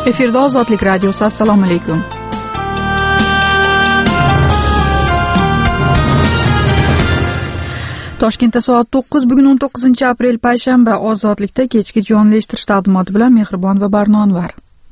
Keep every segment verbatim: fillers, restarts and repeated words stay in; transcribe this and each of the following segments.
Efirda Ozodlik radiosi. Assalomu alaykum. Toshkentda soat to'qqiz, bugun o'n to'qqizinchi aprel payshanba. Ozodlikda kechki jonli eshittirish taqdimoti bilan Mehribon va Barno Anvar.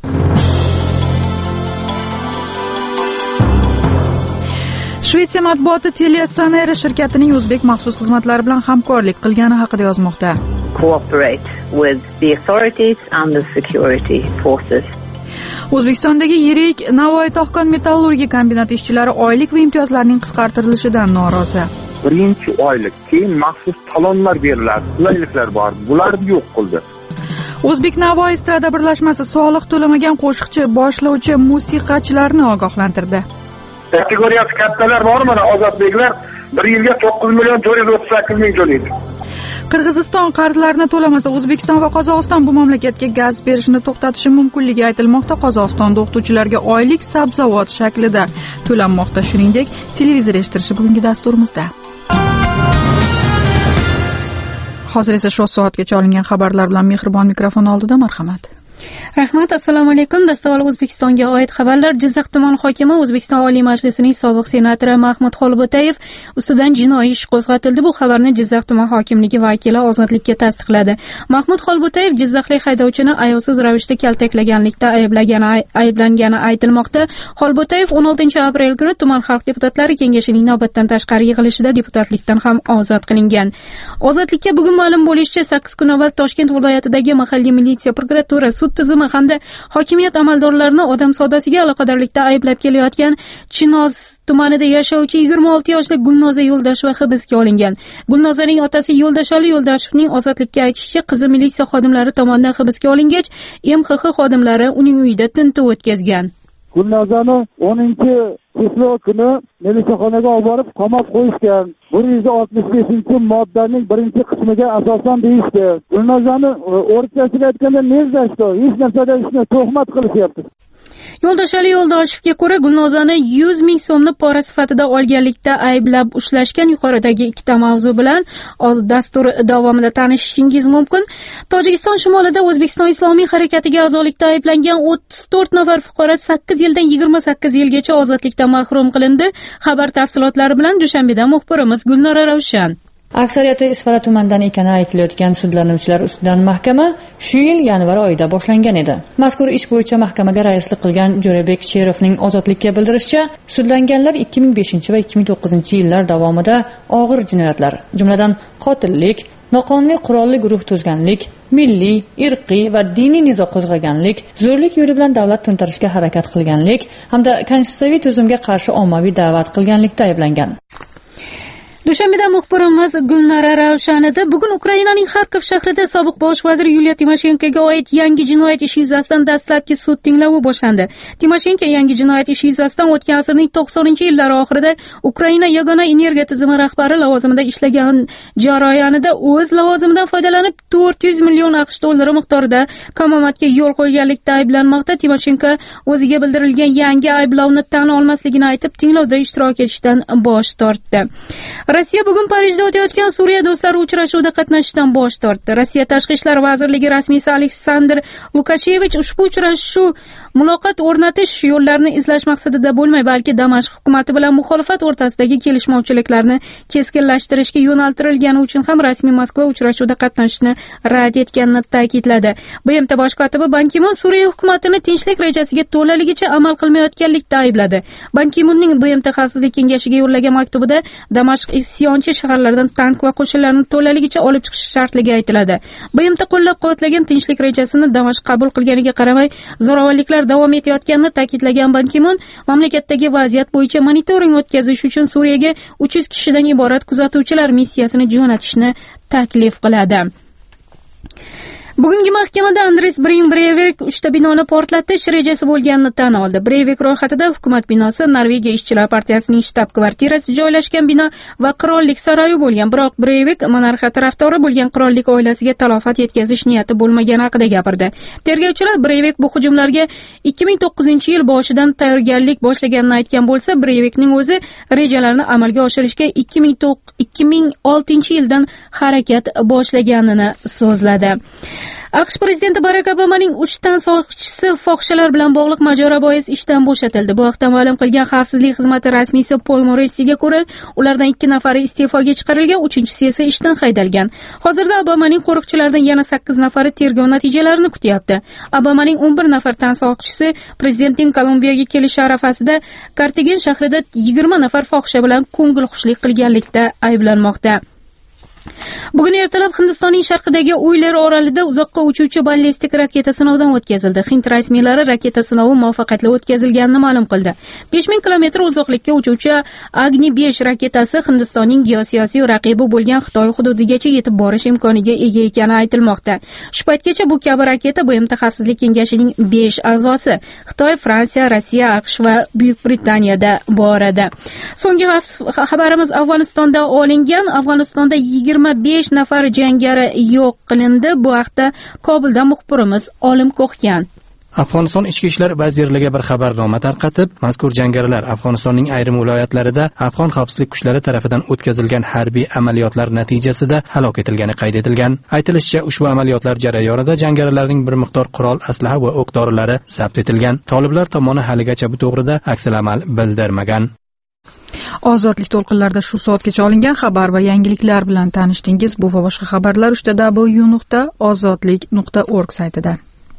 Shvetsiya matbuoti Telesanera shirkatining o'zbek maxsus xizmatlari bilan hamkorlik qilgani haqida yozmoqda. Cooperate with the authorities and the security forces. O'zbekistondagi yirik Navoiy Tohkon metallurgiya kombinati ishchilari oylik va imtiyozlarning qisqartirilishidan norozi. Birinchi oylik, keyin maxsus talonlar beriladi, qulayliklar bor. Bularni yo'q qildi. O'zbek Navoiy estrada birlashmasi soliq to'lamagan qo'shiqchi, boshlovchi, musiqachilarni ogohlantirdi. Kategoriyasi kattalar bor, mana ozodbeklar bir yilga to'qqiz million to'rt yuz o'ttiz sakkiz ming to'laydi. Qirg'iziston qarzlarini to'lamasa O'zbekiston va Qozog'iston bu mamlakatga gaz berishni to'xtatishi mumkinligi aytilmoqda. Qozog'istonda o'qituvchilarga oylik sabzavot shaklida to'lanmoqda. Shuningdek, televizor eshittirishi bugungi dasturimizda. Hozir esa shu soatgacha olingan xabarlar bilan Mehribon mikrofon oldida. Marhamat. Rahmat, assalomu alaykum. Dastavval O'zbekistonga oid xabarlar. Jizzax tuman hokimi O'zbekiston Oliy Majlisining sobiq senatori Mahmud Xolbotayev ustidan jinoiy ish qo'zg'atildi. Bu xabarni Jizzax tuman hokimligi vakili Ozodlikka tasdiqladi. Mahmud Xolbotayev jizzaxlik haydovchini ayovsiz ravishda kaltaklaganlikda ayblagani ayblangani aytilmoqda. Xolbotayev o'n oltinchi aprel kuni tuman xalq deputatlari kengashining navbatdan tashqari yig'ilishida deputatlikdan ham ozod qilingan. Ozodlikka bugun ma'lum bo'lishicha, sakkiz kun avval Toshkent viloyatidagi mahalliy militsiya prokuratura sud tizimi hamda hokimiyat amaldorlarini odam savdosiga aloqadorlikda ayblab kelayotgan Chinoz tumanida yashovchi yigirma olti yoshli Gulnoza Yo'ldasheva hibsga olingan. Gulnozaning otasi Yo'ldashali Yo'ldashevning ozodlikka aytishicha, qizi militsiya xodimlari tomonidan hibsga olingach, M X X xodimlari uning uyida tintuv o'tkazgan. Gulnozani o'ninchi fevral kuni militsiyaxonaga olib borib qamab qo'yishgan. bir yuz oltmish beshinchi moddaning birinchi qismiga asosan deyishdi. Gulnozani o'rtasiga aytganda nezlashdi, hech narsada ishni tuhmat qilishyapti. Yo'ldashali Yo'ldashevga ko'ra, Gulnozani yuz ming so'mni pora sifatida olganlikda ayblab ushlashgan. Yuqoridagi ikkita mavzu bilan dastur davomida tanishishingiz mumkin. Tojikiston shimolida O'zbekiston Islomiy harakatiga a'zolikda ayblangan o'ttiz to'rt nafar fuqaro sakkiz yildan yigirma sakkiz yilgacha ozodlikdan mahrum qilindi. Xabar tafsilotlari bilan Dushanbeda muxbirimiz Gulnora Ravshan. Aksariyati Isfara tumanidan ekani aytilayotgan sudlanuvchilar ustidan mahkama shu yil yanvar oyida boshlangan edi. Mazkur ish bo'yicha mahkamaga raislik qilgan Jo'rabek Cherovning Ozodlikka bildirishicha, sudlanganlar ikki ming beshinchi va ikki ming to'qqizinchi yillar davomida og'ir jinoyatlar, jumladan qotillik, noqonuniy qurolli guruh tuzganlik, milliy, irqiy va diniy nizo qo'zg'aganlik, zo'rlik yo'li bilan davlat to'ntarishga harakat qilganlik hamda konstitutsiyaviy tuzumga qarshi ommaviy da'vat qilganlikda ayblangan. Dushanbeda muxbirimiz Gulnora Ravshan edi. Bugun Ukrainaning Xarkov shahrida sobiq bosh vazir Yuliya Timoshenkoga oid yangi jinoyat ishi yuzasidan dastlabki sud tinglovi boshlandi. Timoshenko yangi jinoyat ishi yuzasidan o'tgan asrning to'qsoninchi yillari oxirida Ukraina yagona energiya tizimi rahbari lavozimida ishlagan jarayonida o'z lavozimidan foydalanib to'rt yuz million AQSh dollari miqdorida kamomatga yo'l qo'yganlikda ayblanmoqda. Timoshenko o'ziga bildirilgan yangi ayblovni tan olmasligini aytib, tinglovda ishtirok etishdan bosh tortdi. Rossiya bugun Parijda o'tayotgan Suriya do'stlari uchrashuvida qatnashishdan bosh tortdi. Rossiya Tashqi ishlar vazirligi rasmiysi Aleksandr Lukashevich ushbu uchrashuv muloqot o'rnatish yo'llarini izlash maqsadida bo'lmay, balki Damashq hukumati bilan muxolifat o'rtasidagi kelishmovchiliklarni keskinlashtirishga yo'naltirilgani uchun ham rasmiy Moskva uchrashuvda qatnashishni rad etganini ta'kidladi. B M T bosh kotibi Ban Ki-mun Suriya hukumatini tinchlik rejasiga to'laligicha amal qilmayotganlikda aybladi. Ban Ki-munning B M T xavfsizlik kengashiga yo'llagan maktubida Damashq isyonchi shaharlardan tank va qo'shinlarni to'laligicha olib chiqish shartligi aytiladi. B M T qo'llab-quvvatlagan tinchlik rejasini Damashq qabul qilganiga qaramay, zo'ravonliklar davom etayotganini ta'kidlagan Ban Ki-mun mamlakatdagi vaziyat bo'yicha monitoring o'tkazish uchun Suriyaga uch yuz kishidan iborat kuzatuvchilar missiyasini jo'natishni taklif qiladi. Bugungi mahkamada Andres Breivik uchta binoni portlatish rejasi bo'lganini tan oldi. Breivik ro'yxatida hukumat binosi, Norvegiya ishchilar partiyasining shtab-kvartirasi joylashgan bino va qirollik saroyi bo'lgan. Biroq Breivik monarxiya tarafdori bo'lgan qirollik oilasiga talofat yetkazish niyati bo'lmagani haqida gapirdi. Tergovchilar Breivik bu hujumlarga ikki ming to'qqizinchi yil boshidan tayyorgarlik boshlaganini aytgan bo'lsa, Breivikning o'zi rejalarni amalga oshirishga ikki ming oltinchi yildan harakat boshlaganini so'zladi. aqsh prezidenti Barak Obamaning uchdan soqchisi fohishalar bilan bog'liq mojaro bois ishdan bo'shatildi. Bu haqda ma'lum qilgan xavfsizlik xizmati rasmiysi Pol Morrisiga ko'ra, ulardan ikki nafari iste'foga chiqarilgan, uchinchisi esa ishdan haydalgan. Hozirda Obamaning qo'riqchilaridan yana sakkiz nafari tergov natijalarini kutyapti. Obamaning o'n bir nafar tan soqchisi prezidentning Kolumbiyaga kelishi arafasida Kartagen shahrida yigirma nafar fohisha bilan ko'ngilxushlik qilganlikda ayblanmoqda. Bugun ertalab Hindistonning sharqidagi Uyler orolida uzoqqa uchuvchi ballistik raketa sinovdan o'tkazildi. Hind rasmiylari raketa sinovi muvaffaqiyatli o'tkazilganini ma'lum qildi. besh ming kilometr uzoqlikka uchuvchi Agni besh raketasi Hindistonning geosiyosiy raqibi bo'lgan Xitoy hududigacha yetib borish imkoniga ega ekani aytilmoqda. Shu paytgacha bu kabi raketa B M T Xavfsizlik kengashining besh a'zosi Xitoy, Fransiya, Rossiya, AQSh va Buyuk Britaniyada bor edi. So'nggi xabarimiz Afg'onistonda olingan. Afg'onistonda yigirma besh nafar jangari yo'q qilindi. Bu haqda Kobulda muxbirimiz Olim Ko'xgan. Afg'oniston ichki ishlar vazirligi bir xabarnoma tarqatib, mazkur jangarilar Afg'onistonning ayrim viloyatlarida Afg'on xavfsizlik kuchlari tomonidan o'tkazilgan harbiy amaliyotlar natijasida halok etilgani qayd etilgan. Aytilishicha, ushbu amaliyotlar jarayonida jangarilarning bir miqdor qurol, aslaha va o'q-dorilar zabt etilgan. Toliblar tomoni haligacha bu to'g'rida aksal amal bildirmagan. Ozodlik to'lqinlarida shu soatgacha olingan xabar va yangiliklar bilan tanishdingiz. Bu va boshqa xabarlar uchta w nuqta ozodlik nuqta org saytida.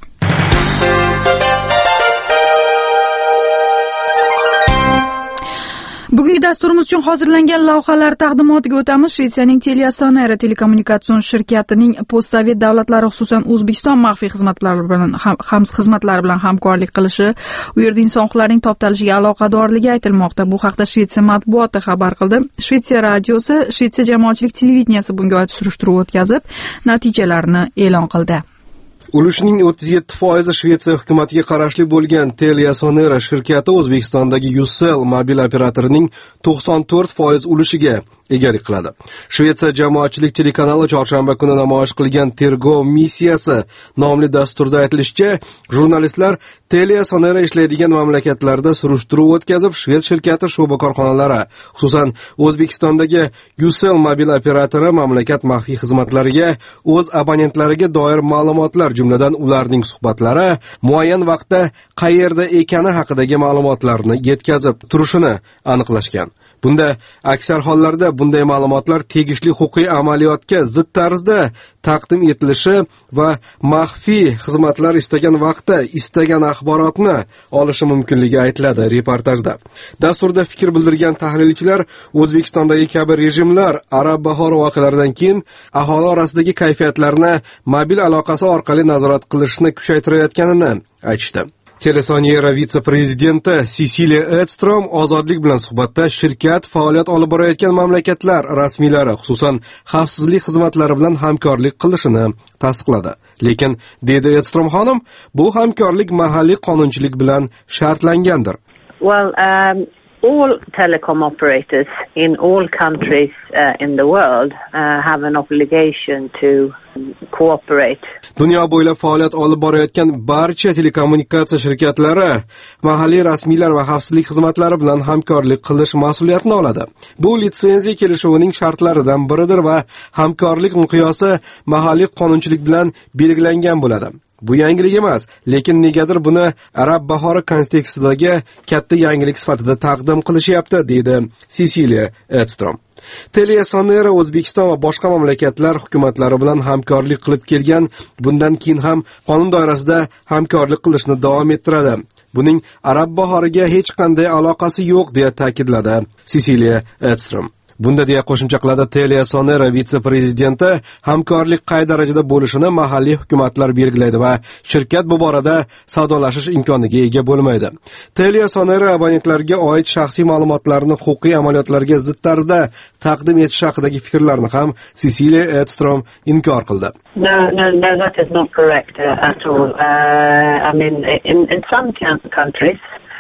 Bugungi dasturimiz uchun hozirlangan lavhalar taqdimotiga o'tamiz. Shvetsiyaning Teliasonera telekommunikatsion shirkatining postsovet davlatlari, xususan O'zbekiston maxfiy xizmatlari bilan ham xizmatlari bilan hamkorlik qilishi, u yerda inson huquqlarining toptalishiga aloqadorligi aytilmoqda. Bu haqda Shvetsiya matbuoti xabar qildi. Shvetsiya radiosi, Shvetsiya jamoatchilik televideniyasi bunga oid surishtiruv o'tkazib, natijalarini e'lon qildi. Ulushning o'ttiz yetti foizi Shvetsiya hukumatiga qarashli bo'lgan Teliasonera shirkati O'zbekistondagi Ucell mobil operatorining to'qson to'rt foiz ulushiga egalik qiladi. Shvetsiya jamoatchilik telekanali chorshanba kuni namoyish qilgan Tergov missiyasi nomli dasturda aytilishicha, jurnalistlar Teliasonera ishlaydigan mamlakatlarda surishtiruv o'tkazib, shved shirkati sho'ba korxonalari, xususan O'zbekistondagi Ucell mobil operatori mamlakat maxfiy xizmatlariga o'z abonentlariga doir ma'lumotlar, jumladan ularning suhbatlari, muayyan vaqtda qayerda ekani haqidagi ma'lumotlarni yetkazib turishini aniqlashgan. Bunda aksar hollarda bunday ma'lumotlar tegishli huquqiy amaliyotga zid tarzda taqdim etilishi va maxfiy xizmatlar istagan vaqtda istagan axborotni olishi mumkinligi aytiladi reportajda. Dasturda fikr bildirgan tahlilchilar O'zbekistondagi kabi rejimlar Arab bahori voqealaridan keyin aholi orasidagi kayfiyatlarni mobil aloqasi orqali nazorat qilishni kuchaytirayotganini aytishdi. Teliasonera vitse-prezidenti Sisiliya Edstrom ozodlik bilan suhbatda shirkat faoliyat olib borayotgan mamlakatlar rasmiylari, xususan xavfsizlik xizmatlari bilan hamkorlik qilishini tasdiqladi. Lekin, dedi Edstrom xonim, bu hamkorlik mahalliy qonunchilik bilan shartlangandir. Well, um... all telecom operators in all countries uh, in the world uh, have an obligation to cooperate. Dunyo bo'ylab faoliyat olib borayotgan barcha telekommunikatsiya shirkatlari mahalliy rasmiylar va xavfsizlik xizmatlari bilan hamkorlik qilish mas'uliyatini oladi. Bu litsenziya kelishuvining shartlaridan biridir va hamkorlik miqyosi mahalliy qonunchilik bilan belgilangan bo'ladi. Bu yangilik emas, lekin negadir buni Arab bahori kontekstidagi katta yangilik sifatida taqdim qilishyapti, dedi Sisiliya Edstrom. Teliasonera O'zbekiston va boshqa mamlakatlar hukumatlari bilan hamkorlik qilib kelgan, bundan keyin ham qonun doirasida hamkorlik qilishni davom ettiradi. Buning Arab bahoriga hech qanday aloqasi yo'q, deya ta'kidladi Sisiliya Edstrom. Bunda deya qo'shimcha qiladi Teliasonera vitse-prezidenti, hamkorlik qay darajada bo'lishini mahalliy hukumatlar belgilaydi va shirkat bu borada savdolashish imkoniga ega bo'lmaydi. Teliasonera abonentlarga oid shaxsiy ma'lumotlarni huquqiy amaliyotlarga zid tarzda taqdim etish haqidagi fikrlarni ham Sisiliya Edstrom inkor qildi. No, no, no, that is not correct uh, at all. Uh, I mean, in, in some countries,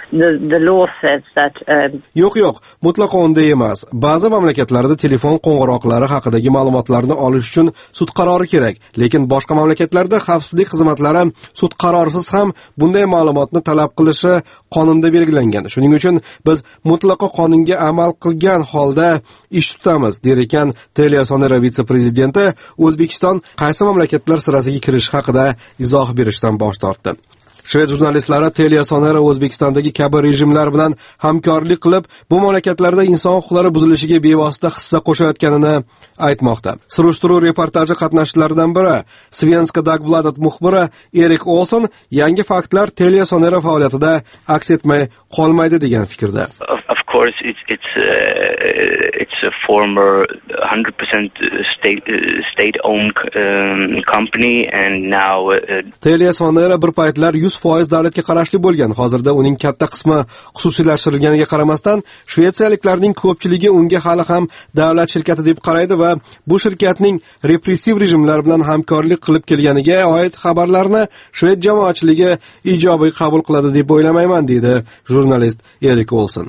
the the law says that um, yo'q yo'q mutlaqo unday emas. Ba'zi mamlakatlarda telefon qo'ng'iroqlari haqidagi ma'lumotlarni olish uchun sud qarori kerak, lekin boshqa mamlakatlarda xavfsizlik xizmatlari sud qarorisiz ham bunday ma'lumotni talab qilishi qonunda belgilangan. Shuning uchun biz mutlaqo qonunga amal qilgan holda ish tutamiz, der ekan Teliasonera vitse-prezidenti. O'zbekiston qaysi mamlakatlar sirasiga kirish haqida izoh berishdan bosh tortdi. Shved jurnalistlari Teliasonera O'zbekistondagi kabi rejimlar bilan hamkorlik qilib, bu mamlakatlarda inson huquqlari buzilishiga bevosita hissa qo'shayotganini aytmoqda. Surishtiruv reportaji qatnashchilaridan biri, Svenska Dagbladet muxbiri Erik Olson yangi faktlar Teliasonera faoliyatida aks etmay qolmaydi degan fikrda. Of course, it's it's uh, it's a former one hundred percent state uh, state-owned um, company, and now uh, Teliasonera bir paytlar yuz foiz davlatga qarashli bo'lgan. Hozirda uning katta qismi xususiylashtirilganiga qaramasdan, shvetsiyaliklarning ko'pchiligi unga hali ham davlat shirkati deb qaraydi va bu shirkatning repressiv rejimlar bilan hamkorlik qilib kelganiga oid xabarlarni shved jamoatchiligi ijobiy qabul qiladi deb o'ylamayman, deydi jurnalist Erik Olson.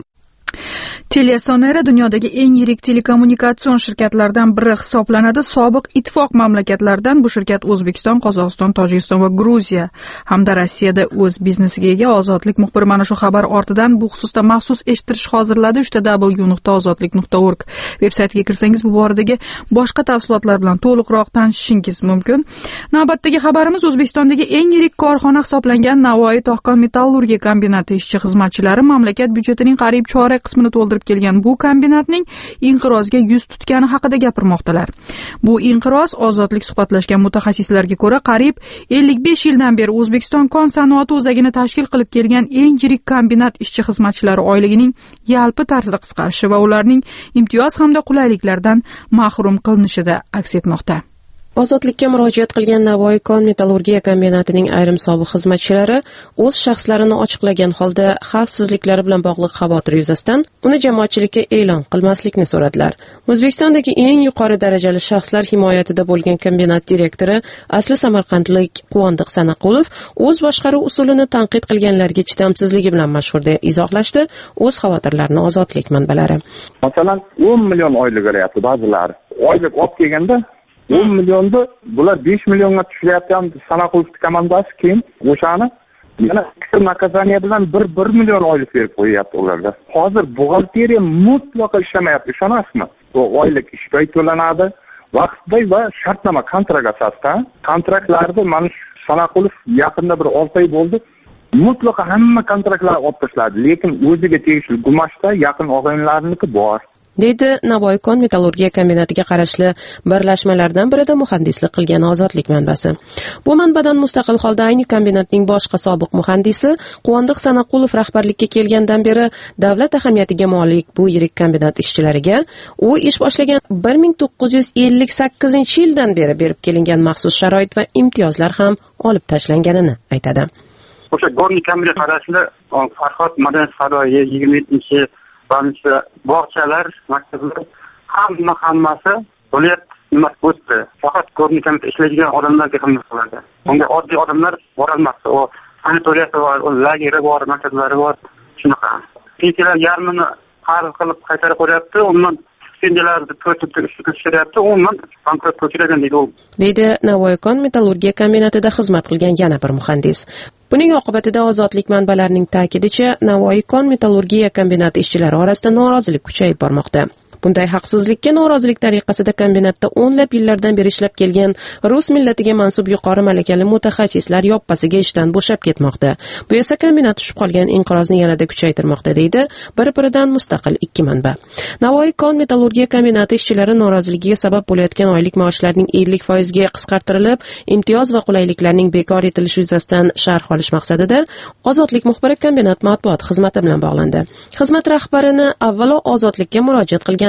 Teliasonera dunyodagi eng yirik telekommunikatsion shirkatlardan biri hisoblanadi. Sobiq ittifoq mamlakatlardan bu shirkat O'zbekiston, Qozog'iston, Tojikiston va Gruziya hamda Rossiyada o'z biznesiga ega. Ozodlik muxbiri mana shu xabar ortidan bu xususda maxsus eshittirish hozirladi. w w w nuqta ozodlik nuqta org veb-saytiga kirsangiz bu boradagi boshqa tafsilotlar bilan to'liqroq tanishishingiz mumkin. Navbatdagi xabarimiz O'zbekistondagi eng yirik korxona hisoblangan Navoiy To'xkon metallurgiya kombinati ishchi xizmatchilari mamlakat byudjetining qariyb chorak qismini to'ldirib kelgan bu kombinatning inqirozga yuz tutgani haqida gapirmoqdalar. Bu inqiroz ozodlik suhbatlashgan mutaxassislarga ko'ra qariyb ellik besh yildan beri O'zbekiston kon sanoati o'zagini tashkil qilib kelgan eng yirik kombinat ishchi xizmatchilari oyligining yalpi tarzda qisqarishi va ularning imtiyoz hamda qulayliklardan mahrum qilinishida aks etmoqda. Ozodlikka murojaat qilgan Navoiy kon metallurgiya kombinatining ayrim sobiq xizmatchilari o'z shaxslarini ochiqlagan holda xavfsizliklari bilan bog'liq xavotir yuzasidan uni jamoatchilikka e'lon qilmaslikni so'radilar. O'zbekistondagi eng yuqori darajali shaxslar himoyatida bo'lgan kombinat direktori asli samarqandlik Quvondiq Sanaqulov o'z boshqaruv usulini tanqid qilganlarga chidamsizligi bilan mashhur deb izohlashdi o'z xavotirlarini Ozodlik manbalari. Masalan, o'n million oylik olyapti ba'zilari. Oylik olib kelganda o'n millionni bular besh millionga tushiryapti Sanaqulov komandasi, keyin o'shani yana ikkita nakazaniya bilan bir bir million oylik berib qo'yapti ularga. Hozir buxgalteriya mutlaqo ishlamayapti, ishonasizmi? Bu oylik ishga to'lanadi, vaqtida va shartnoma kontrakt asosida. Kontraktlarda mana Sanaqulov yaqinda bir olti oy bo'ldi, mutlaqo hamma kontraktlar olib tashladi, lekin o'ziga tegishli Gumashda yaqin og'aynilarniki bor. deydi Navoiy kon metallurgiya kombinatiga qarashli birlashmalardan birida muhandislik qilgan Ozodlik manbasi. Bu manbadan mustaqil holda ayni kombinatning boshqa sobiq muhandisi Quvondiq Sanaqulov rahbarlikka kelgandan beri davlat ahamiyatiga molik bu yirik kombinat ishchilariga u ish boshlagan bir ming to'qqiz yuz ellik sakkizinchi yildan beri berib kelingan maxsus sharoit va imtiyozlar ham olib tashlanganini aytadi. O'sha Gorniy kombinat qarashli Farhod madaniyat saroyi yigirma yettinchi Ba'zi bog'chalar, maktablar hamma hammasi viloyat nima o'tdi. Faqat ko'rnikam ishlaydigan odamlarga xizmat qiladi. Unga oddiy odamlar borolmasdi. O sanatoriyasi bor, o lageri bor, maktablari bor, shunaqa. Pensiyalar yarmini qarz qilib qaytarib qo'yapti. Undan pensiyalarni to'rtga uchga tushiryapti. Undan bankrot ko'chirgan deydi u. Deydi Navoiy kon metallurgiya kombinatida xizmat qilgan yana bir muhandis. Buning oqibatida Ozodlik manbalarining ta'kidicha Navoiy kon metallurgiya kombinati ishchilari orasida norozilik kuchayib bormoqda. Bunday haqsizlikka norozilik tariqasida kombinatda o'nlab yillardan beri ishlab kelgan rus millatiga mansub yuqori malakali mutaxassislar yoppasiga ishdan bo'shab ketmoqda. Bu esa kombinat tushib qolgan inqirozni yanada kuchaytirmoqda, deydi bir-biridan mustaqil ikki manba. Navoiy kon metallurgiya kombinati ishchilari noroziligiga sabab bo'layotgan oylik maoshlarining ellik foiz ga qisqartirilib, imtiyoz va qulayliklarning bekor etilishi yuzasidan sharh olish maqsadida Ozodlik muxbiri kombinat matbuot xizmati bilan bog'landi. Xizmat rahbarini avvalo Ozodlikka murojaat qilgan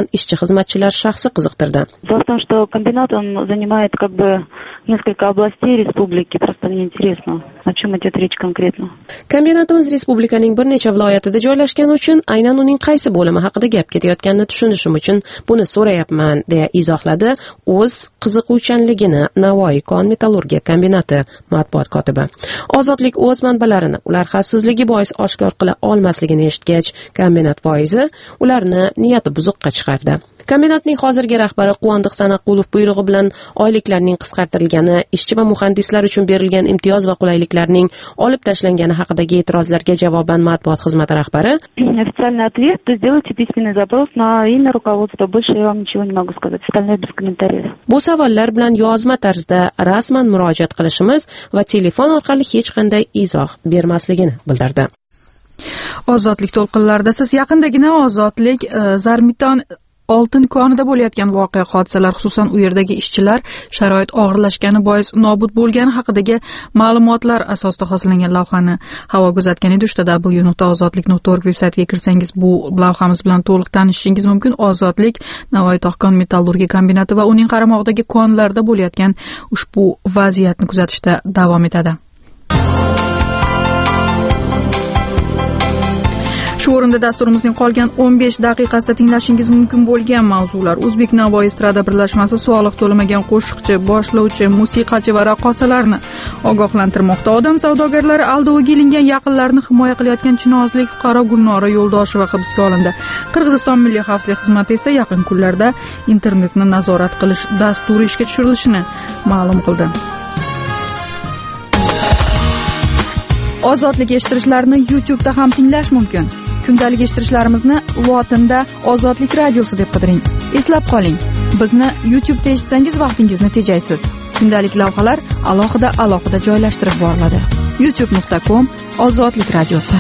ishchi xizmatchilar shaxsi qiziqtirdi. Дело в том, что комбинат он занимает как бы несколько областей республики, просто мне интересно, о чем идет речь конкретно. Kombinatimiz respublikaning bir necha viloyatida joylashgani uchun aynan uning qaysi bo'limi haqida gap ketayotganini tushunishim uchun buni so'rayapman, deya izohladi o'z qiziquvchanligini Navoiy kon metallurgiya kombinati matbuot kotibi. Ozodlik o'z manbalarini ular xavfsizligi bois oshkor qila olmasligini eshitgach, kombinat foizi ularni niyati buzuqqa chiqardi. Kombinatning hozirgi rahbari Quvondiq Sanaqulov buyrug'i bilan oyliklarning qisqartirilgani, ishchi va muhandislar uchun berilgan imtiyoz va qulayliklarning olib tashlangani haqidagi e'tirozlarga javoban matbuot xizmati rahbari официальный ответ, то сделайте письменный запрос на имя руководства. Больше я вам ничего не могу сказать. Остальное без комментариев. Bu savollar bilan yozma tarzda rasman murojaat qilishimiz va telefon orqali hech qanday izoh bermasligini bildirdi. Ozodlik to'lqinlarida siz yaqindagina Ozodlik Zarmiton oltin konida bo'layotgan voqea hodisalar, xususan u yerdagi ishchilar sharoit og'irlashgani bois nobud bo'lgani haqidagi ma'lumotlar asosida hosillangan lavhani havo kuzatgan edi. uchta w nuqta ozodlik nuqta org veb-saytiga kirsangiz bu lavhamiz bilan to'liq tanishishingiz mumkin. Ozodlik Navoiy tog' metallurgiya kombinati va uning qaramog'idagi konlarda bo'layotgan ushbu vaziyatni kuzatishda davom etadi. Shu o'rinda dasturimizning qolgan o'n besh daqiqasida tinglashingiz mumkin bo'lgan mavzular: O'zbek Navoiy estrada birlashmasi soliq to'lamagan qo'shiqchi, boshlovchi, musiqachi va raqqosalarni ogohlantirmoqda. Odam savdogarlari aldoviga ilingan yaqinlarini himoya qilayotgan chinozlik fuqaro Gulnora Yo'ldosheva hibsga olindi. Qirg'iziston Milliy xavfsizlik xizmati esa yaqin kunlarda internetni nazorat qilish dasturi ishga tushirilishini ma'lum qildi. Ozodlik eshittirishlarini YouTube'da ham tinglash mumkin. Kundalik eshittirishlarimizni lotinda Ozodlik radiosi deb qidiring. Eslab qoling, bizni YouTube'da eshitsangiz vaqtingizni tejaysiz. Kundalik lavhalar alohida alohida joylashtirib boriladi. youtube nuqta com Ozodlik radiosi.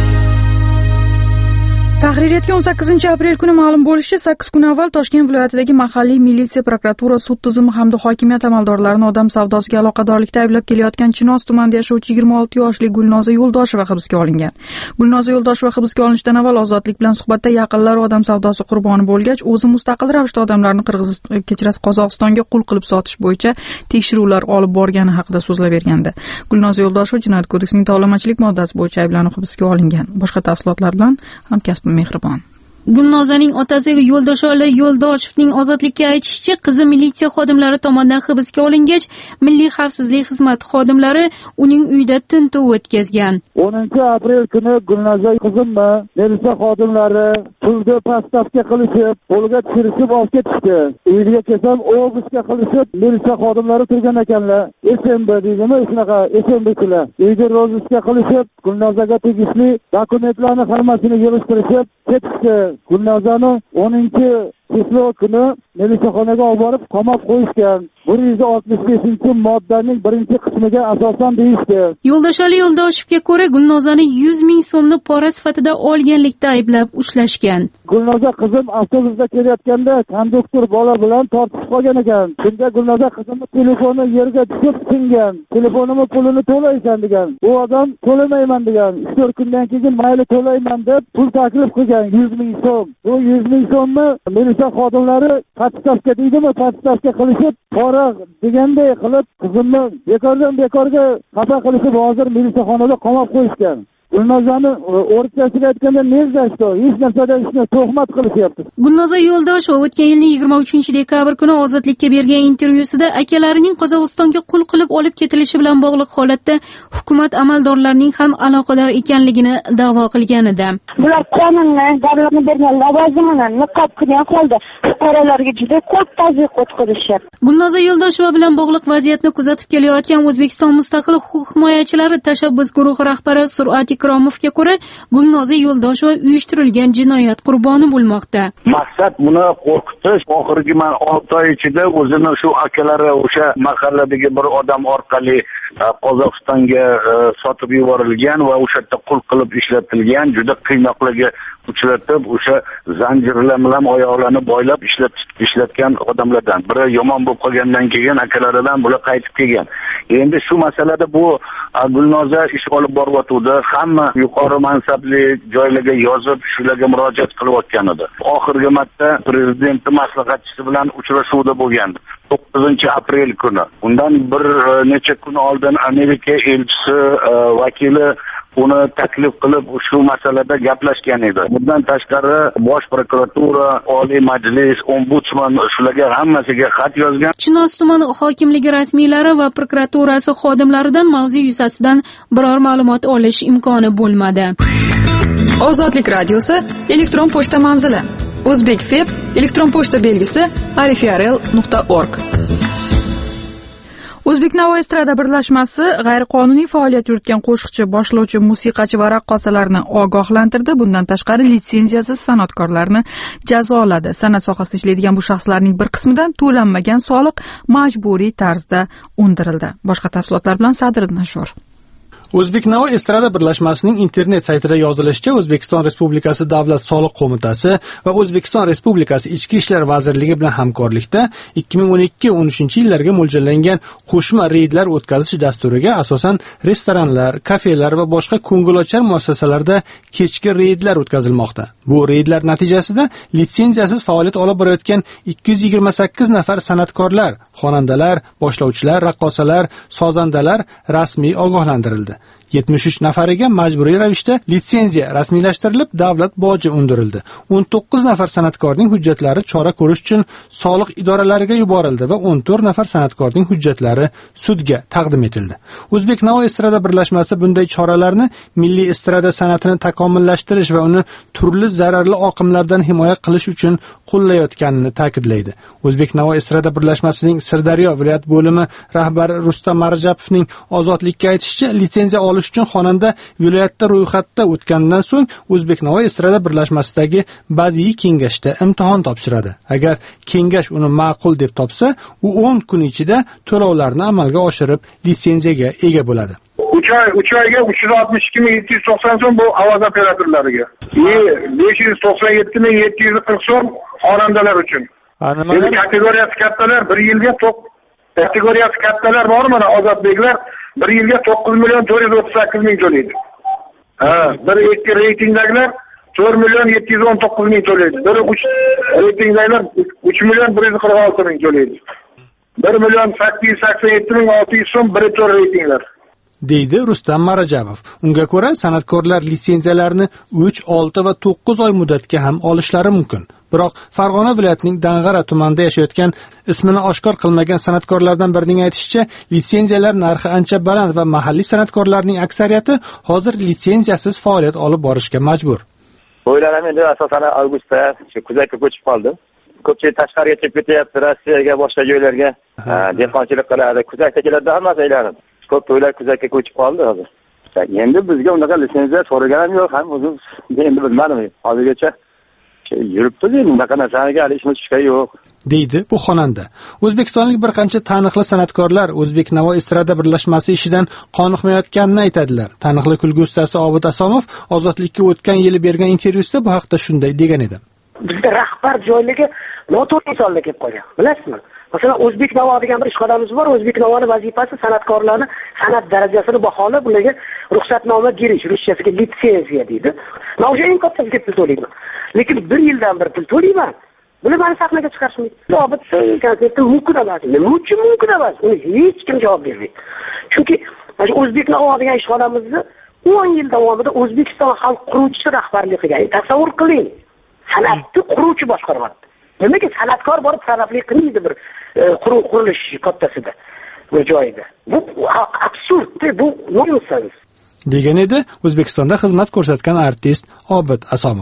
Tahririyatga o'n sakkizinchi aprel kuni ma'lum bo'lishicha, sakkiz kun avval Toshkent viloyatidagi mahalliy militsiya, prokuratura, sud tizimi hamda hokimiyat amaldorlarini odam savdosiga aloqadorlikda ayblab kelayotgan Chinoz tumanida yashovchi yigirma olti yoshli Gulnoza Yo'ldosheva hibsga olingan. Gulnoza Yo'ldosheva hibsga olinishidan avval Ozodlik bilan suhbatda yaqinlari odam savdosi qurboni bo'lgach, o'zi mustaqil ravishda odamlarni Qirg'iziston, kechirasiz Qozog'istonga qul qilib sotish bo'yicha tekshiruvlar olib borgani haqida so'zlab bergandi. Gulnoza Yo'ldosheva Jinoyat kodeksining tovlamachilik moddasi bo'yicha ayblanib hibsga olingan. Boshqa tafsilotlar bilan hamkasb Mehribon. Gulnozaning otasi Yo'ldosho'li Yo'ldoshevning Ozodlikka aytishicha, qizi militsiya xodimlari tomonidan hibsga olingach, Milliy xavfsizlik xizmati xodimlari uning uyida tintuv o'tkazgan. o'ninchi aprel kuni Gulnoza qizimni militsiya xodimlari pulni pastavka qilishib, qo'lga tushirishib olib ketishdi. Uyga kelsam, obisga qilishib, militsiya xodimlari turgan ekanlar. S M B deydimi, shunaqa S M B'chilar. Uyga rozisga qilishib, Gulnozaga tegishli dokumentlarni hammasini yig'ishtirishib ketishdi. Gulnozani o'ninchi fevral kuni militsiyaxonaga olib borib qamab qo'yishgan. bir yuz oltmish beshinchi moddaning birinchi qismiga asosan deyishdi. Yo'ldosho'li Yo'ldoshevga ko'ra, Gulnozani yuz ming so'mni pora sifatida olganlikda ayblab ushlashgan. Gulnoza qizim avtobusda kelayotganda konduktor bola bilan tortishib qolgan ekan. Shunda Gulnoza qizimning telefoni yerga tushib singan. Telefonimni pulini to'laysan degan. Bu odam to'lamayman degan. uch to'rt kundan keyin mayli to'layman deb pul taklif qilgan yuz ming so'm. Bu yuz ming so'mni militsiya xodimlari pastavka deydimi, pastavka qilishib pora deganday qilib qizimni bekordan bekorga xafa qilishib hozir militsiyaxonada qamab qo'yishgan. Gulnozani o'rtasiga aytganda nezlashdi, hech narsada ishni tuhmat qilishyapti. Gulnoza Yo'ldosheva o'tgan yilning yigirma uchinchi dekabr kuni Ozodlikka bergan intervyusida akalarining Qozog'istonga qul qilib olib ketilishi bilan bog'liq holatda hukumat amaldorlarining ham aloqador ekanligini da'vo qilgan edi. Bular qonunni, davlatni bergan lavozimini niqob qilgan holda fuqarolarga juda ko'p tazyiq o'tkazishyapti. Gulnoza Yo'ldosheva bilan bog'liq vaziyatni kuzatib kelayotgan O'zbekiston Mustaqil huquq himoyachilari tashabbus guruhi rahbari Sur'at Ikromovga ko'ra, Gulnoza Yo'ldosheva uyushtirilgan jinoyat qurboni bo'lmoqda. Maqsad buni qo'rqitish. Oxirgi man olti oy ichida o'zini shu akalari o'sha mahalladagi bir odam orqali Qozog'istonga sotib yuborilgan va o'sha yerda qul qilib ishlatilgan, juda qiynoqlarga uchratib, o'sha zanjirlar bilan oyoqlarini boylab ishlat ishlatgan odamlardan. Biri yomon bo'lib qolgandan keyin akalaridan bular qaytib kelgan. Endi shu masalada bu Gulnoza ish olib boryotdi. Hamma yuqori mansabli joylarga yozib, shularga murojaat qilayotgan edi. Oxirgi marta prezidentning maslahatchisi bilan uchrashuvda bo'lgandi. to'qqizinchi aprel kuni. Undan bir necha kun oldin Amerika elchisi vakili uni taklif qilib shu masalada gaplashgan edi. Bundan tashqari Bosh prokuratura, Oliy Majlis, Ombudsman shularga hammasiga xat yozgan. Chinoz tumani hokimligi rasmiylari va prokuraturasi xodimlaridan mavzu yuzasidan biror ma'lumot olish imkoni bo'lmadi. Ozodlik radiosi elektron pochta manzili: O'zbekfeb elektron pochta belgisi arifiarel nuqta org. O'zbeknavo estrada birlashmasi g'ayriqonuniy faoliyat yuritgan qo'shiqchi, boshlovchi, musiqachi va raqqosalarni ogohlantirdi. Bundan tashqari litsenziyasiz san'atkorlarni jazoladi. San'at sohasida ishlaydigan bu shaxslarning bir qismidan to'lanmagan soliq majburiy tarzda undirildi. Boshqa tafsilotlar bilan Sadriddin Ashur. O'zbeknavo estrada birlashmasining internet saytida yozilishicha, O'zbekiston Respublikasi Davlat soliq qo'mitasi va O'zbekiston Respublikasi Ichki ishlar vazirligi bilan hamkorlikda ikki ming o'n ikki o'n uchinchi yillarga mo'ljallangan qo'shma reydlar o'tkazish dasturiga asosan restoranlar, kafelar va boshqa ko'ngilochar muassasalarda kechki reydlar o'tkazilmoqda. Bu reydlar natijasida litsenziyasiz faoliyat olib borayotgan ikki yuz yigirma sakkiz nafar san'atkorlar, xonandalar, boshlovchilar, raqqosalar, sozandalar rasmiy ogohlantirildi. yetmish uch nafariga majburiy ravishda litsenziya rasmiylashtirilib, davlat boji undirildi. o'n to'qqiz nafar san'atkorning hujjatlari chora ko'rish uchun soliq idoralariga yuborildi va o'n to'rt nafar san'atkorning hujjatlari sudga taqdim etildi. O'zbeknavo estrada birlashmasi bunday choralarni milliy estrada san'atini takomillashtirish va uni turli zararli oqimlardan himoya qilish uchun qo'llayotganini ta'kidlaydi. O'zbeknavo estrada birlashmasining Sirdaryo viloyat bo'limi rahbari Rustam Marajapovning Ozodlikka aytishicha, litsenziya uchun xonanda viloyatda ro'yxatda o'tgandan so'ng O'zbeknavo estrada birlashmasidagi badiiy kengashda imtihon topshiradi. Agar kengash uni ma'qul deb topsa, u o'n kun ichida to'lovlarni amalga oshirib, litsenziyaga ega bo'ladi. uch oy uch oyga uch yuz oltmish ikki ming yetti yuz to'qson so'm bu ovoz operatorlariga. besh yuz to'qson yetti ming yetti yuz qirq so'm xonandalar uchun. Endi kategoriyasi kattalar bir yilga to'q kategoriyasi kattalar bor mana ozodbeklar bir yilga to'qqiz million to'rt yuz o'ttiz sakkiz ming to'laydi. Ha, bir ikki reytingdagilar to'rt million yetti yuz o'n to'qqiz ming to'laydi. Bir uch reytingdagilar uch million bir yuz qirq olti ming to'laydi. bir million sakkiz yuz sakson yetti ming olti yuz so'm bir to'rt reytinglar. deydi Rustam Marajabov. Unga ko'ra, san'atkorlar litsenziyalarni uch, olti va to'qqiz oy muddatga ham olishlari mumkin. Biroq Farg'ona viloyatining Dang'ara tumanida yashayotgan, ismini oshkor qilmagan san'atkorlardan birining aytishicha, litsenziyalar narxi ancha baland va mahalliy san'atkorlarning aksariyati hozir litsenziyasiz faoliyat olib borishga majbur. O'ylarim endi asosan avgustda shu kuzakka ko'chib qoldim. Ko'pchilik tashqariga chiqib ketyapti, Rossiyaga, boshqa joylarga dehqonchilik qiladi. Kuzakda keladi hammasi aylanib. Ko'p to'ylar kuzakka ko'chib qoldi hozir. Endi bizga unaqa litsenziya so'ragan ham yo'q, ham o'zim endi bilmadim. Hozirgacha yuribdi, bunaqa narsaga hali ishimiz tushgan yo'q, deydi bu xonanda. O'zbekistonlik bir qancha taniqli san'atkorlar O'zbeknavo estrada birlashmasi ishidan qoniqmayotganini aytadilar. Taniqli kulgi ustasi Obid Asomov Ozodlikka o'tgan yili bergan intervyusida bu haqda shunday degan edi. Bizda rahbar joyligi noto'g'ri insonlar kelib qolgan, bilasizmi? Masalan, O'zbeknavo degan bir ishxonamiz bor. O'zbeknavoning vazifasi san'atkorlarni san'at darajasini baholab, ularga ruxsatnoma berish, ruschasiga litsenziya deydi. Men o'sha eng kattasiga pul to'layman. Lekin bir yildan bir pul to'layman. Buni meni sahnaga chiqarishmaydi. Robot konsertda mumkin emas. Nima uchun mumkin emas? Uni hech kim javob bermaydi. Chunki mana O'zbeknavo degan ishxonamizni o'n yil davomida O'zbekiston xalq quruvchisi rahbarlik qilgan. Tasavvur qiling. San'atni quruvchi boshqaryapti. Nimaga san'atkor borib sarraflik qilmaydi bir qurilish kattasida bu joyda? Bu absurd, bu nonsens. degan edi O'zbekistonda xizmat ko'rsatgan artist Obid Asomov.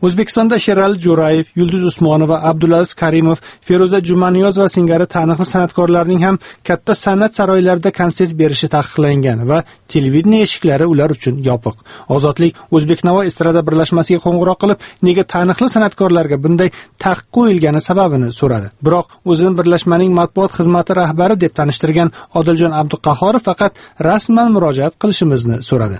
O'zbekistonda Sherali Jo'rayev, Yulduz Usmonova, Abdulaziz Karimov, Feruza Jumaniyozova singari taniqli san'atkorlarning ham katta san'at saroylarida konsert berishi taqiqlangan va televideniye eshiklari ular uchun yopiq. Ozodlik O'zbeknavo estrada birlashmasiga qo'ng'iroq qilib, nega taniqli san'atkorlarga bunday taqiq qo'yilgani sababini so'radi. Biroq o'zini birlashmaning matbuot xizmati rahbari deb tanishtirgan Odiljon Abduqahhorov faqat rasman murojaat qilishimizni so'radi.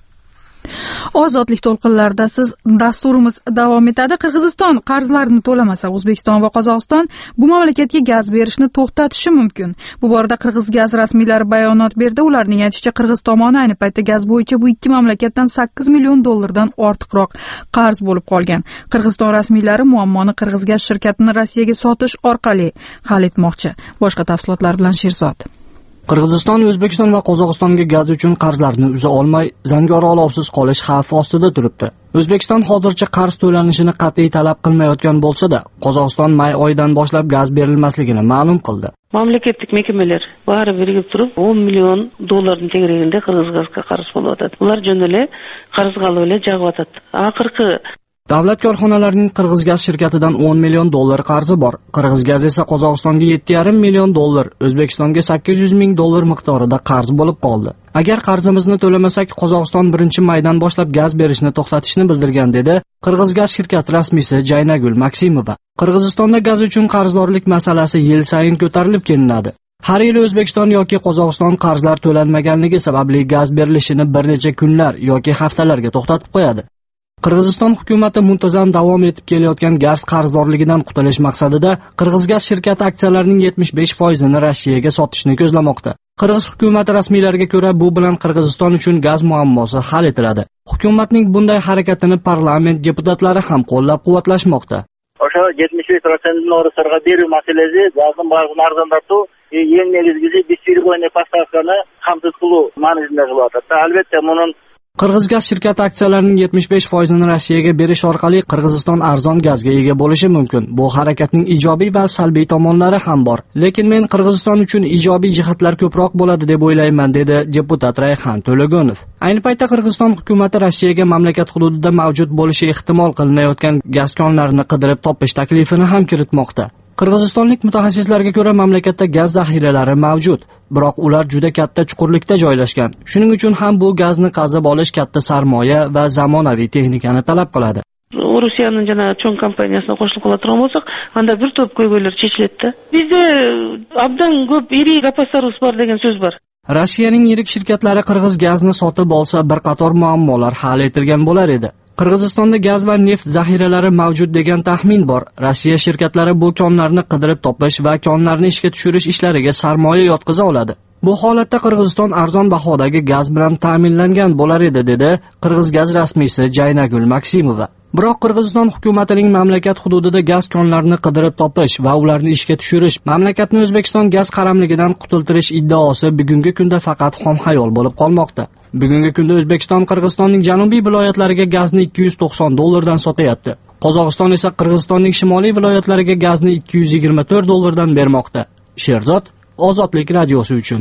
Ozodlik to'lqinlarida siz dasturimiz davom etadi. Qirg'iziston qarzlarini to'lamasa, O'zbekiston va Qozog'iston bu mamlakatga gaz berishni to'xtatishi mumkin. Bu borada Qirg'iz gaz rasmiylari bayonot berdi. Ularning aytishicha, Qirg'iz tomoni ayni paytda gaz bo'yicha bu ikki mamlakatdan sakkiz million dollardan ortiqroq qarz bo'lib qolgan. Qirg'iziston rasmiylari muammoni Qirg'iz gaz shirkatini Rossiyaga sotish orqali hal etmoqchi. Boshqa tafsilotlar bilan Sherzod. Qirg'iziston O'zbekiston va Qozog'istonga gaz uchun qarzlarni uza olmay, zangori olovsiz qolish xavfi ostida turibdi. O'zbekiston hozircha qarz to'lanishini qat'iy talab qilmayotgan bo'lsa-da, Qozog'iston may oyidan boshlab gaz berilmasligini ma'lum qildi. Mamlakatlik mehmonlar bari birgib turib o'n million dollarning tegragida Qirg'iz gazga qarz bo'lyapti. Ular jo'nale qarz g'alvali jag'vatadi. Oxirgi davlat korxonalarining Qirg'iz gaz shirkatidan o'n million dollar qarzi bor. Qirg'iz gaz esa Qozog'istonga yetti yarim million dollar, O'zbekistonga sakkiz yuz ming dollar miqdorida qarz bo'lib qoldi. Agar qarzimizni to'lamasak, Qozog'iston birinchi maydan boshlab gaz berishni to'xtatishni bildirgan dedi Qirg'iz gaz shirkati rasmiysi Jaynagul Maksimova. Qirg'izistonda gaz uchun qarzdorlik masalasi yil sayin ko'tarilib kelinadi. Har yili O'zbekiston yoki Qozog'iston qarzlar to'lanmaganligi sababli gaz berilishini bir necha kunlar yoki haftalarga to'xtatib qo'yadi. Qirg'iziston hukumati muntazam davom etib kelayotgan gaz qarzdorligidan qutulish maqsadida Qirg'iz gaz shirkati aksiyalarining yetmish besh foizini Rossiyaga sotishni ko'zlamoqda. Qirg'iz hukumati rasmiylariga ko'ra, bu bilan Qirg'iziston uchun gaz muammosi hal etiladi. Hukumatning bunday harakatini parlament deputatlari ham qo'llab-quvvatlashmoqda. O'sha yetmish besh foizdan ortiqroq berish masalasi gazning baribir arzonlashtirib, eng negizgisi distributsiya поставканы qamsiz qilish ma'nosida qilyapti. Albatta, buni Qirg'iz gaz shirkati aksiyalarining yetmish besh foizini Rossiyaga berish orqali Qirg'iziston arzon gazga ega bo'lishi mumkin. Bu harakatning ijobiy va salbiy tomonlari ham bor. Lekin men Qirg'iziston uchun ijobiy jihatlar ko'proq bo'ladi deb o'ylayman, dedi deputat Rayhan To'lagonov. Ayni paytda Qirg'iziston hukumati Rossiyaga mamlakat hududida mavjud bo'lishi ehtimol qilinayotgan gaz konlarini qidirib topish taklifini ham kiritmoqda. Qirg'izistonlik mutaxassislarga ko'ra, mamlakatda gaz zaxiralari mavjud, biroq ular juda katta chuqurlikda joylashgan. Shuning uchun ham bu gazni qazib olish katta sarmoya va zamonaviy texnikani talab qiladi. Rossiyaning jana cho'ng kompaniyasiga qo'shilib qoladigan bo'lsak, anda bir to'p ko'ygo'ylar chechiladi. Bizda abdan ko'p yirik zapaslarimiz bor degan so'z bor. Rossiyaning yirik shirkatlari Qirg'iz gazni sotib olsa, bir qator muammolar hal etilgan bo'lar edi. Qirg'izistonda gaz va neft zaxiralari mavjud degan taxmin bor. Rossiya shirkatlari bu konlarni qidirib topish va konlarni ishga tushirish ishlariga sarmoya yotqiza oladi. Bu holatda Qirg'iziston arzon bahodagi gaz bilan ta'minlangan bo'lar edi, dedi Qirg'iz gaz rasmiysi Jaynagul Maksimova. Biroq Qirg'iziston hukumatining mamlakat hududida gaz konlarini qidirib topish va ularni ishga tushirish, mamlakatni O'zbekiston gaz qaramligidan qutultirish iddaosi bugungi kunda faqat xom xayol bo'lib qolmoqda. Bugungi kunda O'zbekiston Qirg'izistonning janubiy viloyatlariga gazni ikki yuz to'qson dollardan sotyapti. Qozog'iston esa Qirg'izistonning shimoliy viloyatlariga gazni ikki yuz yigirma to'rt dollardan bermoqda. Sherzod, Ozodlik radiosi uchun.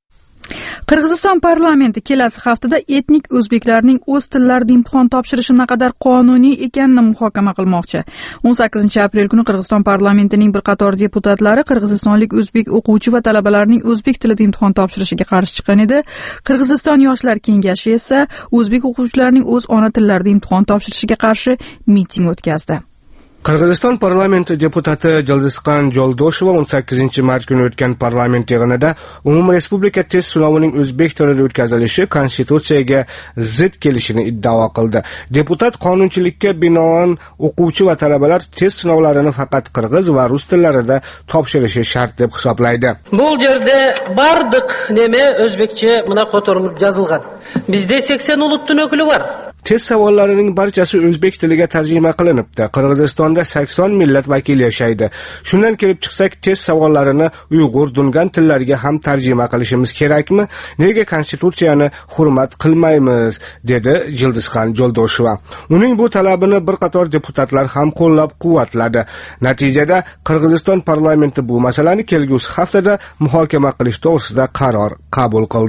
Qirg'iziston parlamenti kelasi haftada etnik o'zbeklarning o'z tillarida imtihon topshirishi naqadar qonuniy ekanini muhokama qilmoqchi. o'n sakkizinchi aprel kuni Qirg'iziston parlamentining bir qator deputatlari qirg'izistonlik o'zbek o'quvchi va talabalarning o'zbek tilida imtihon topshirishiga qarshi chiqqan edi. Qirg'iziston yoshlar kengashi esa o'zbek o'quvchilarining o'z ona tillarida imtihon topshirishiga qarshi miting o'tkazdi. Qirg'iziston parlamenti deputati Jildizxon Joldosheva o'n sakkizinchi mart kuni o'tgan parlament yig'inida umumrespublika test sinovining o'zbek tilida o'tkazilishi konstitutsiyaga zid kelishini iddao qildi. Deputat qonunchilikka binoan o'quvchi va talabalar test sinovlarini faqat qirg'iz va rus tillarida topshirishi shart deb hisoblaydi. Bu yerda bardiq neme o'zbekcha buna qo'tarilib yozilgan. Bizda sakson ulutning o'kili bor. Test savollarining barchasi o'zbek tiliga tarjima qilinibdi. Qirg'izistonda sakson millat vakili yashaydi. Shundan kelib chiqsak, test savollarini Uyg'ur, Dungan tillariga ham tarjima qilishimiz kerakmi? Nega konstitutsiyani hurmat qilmaymiz? Dedi Jildizxon Joldosheva. Uning bu talabini bir qator deputatlar ham qo'llab-quvvatladi. Natijada Qirg'iziston parlamenti bu masalani kelgusi haftada muhokama qilish to'g'risida qaror qabul qildi.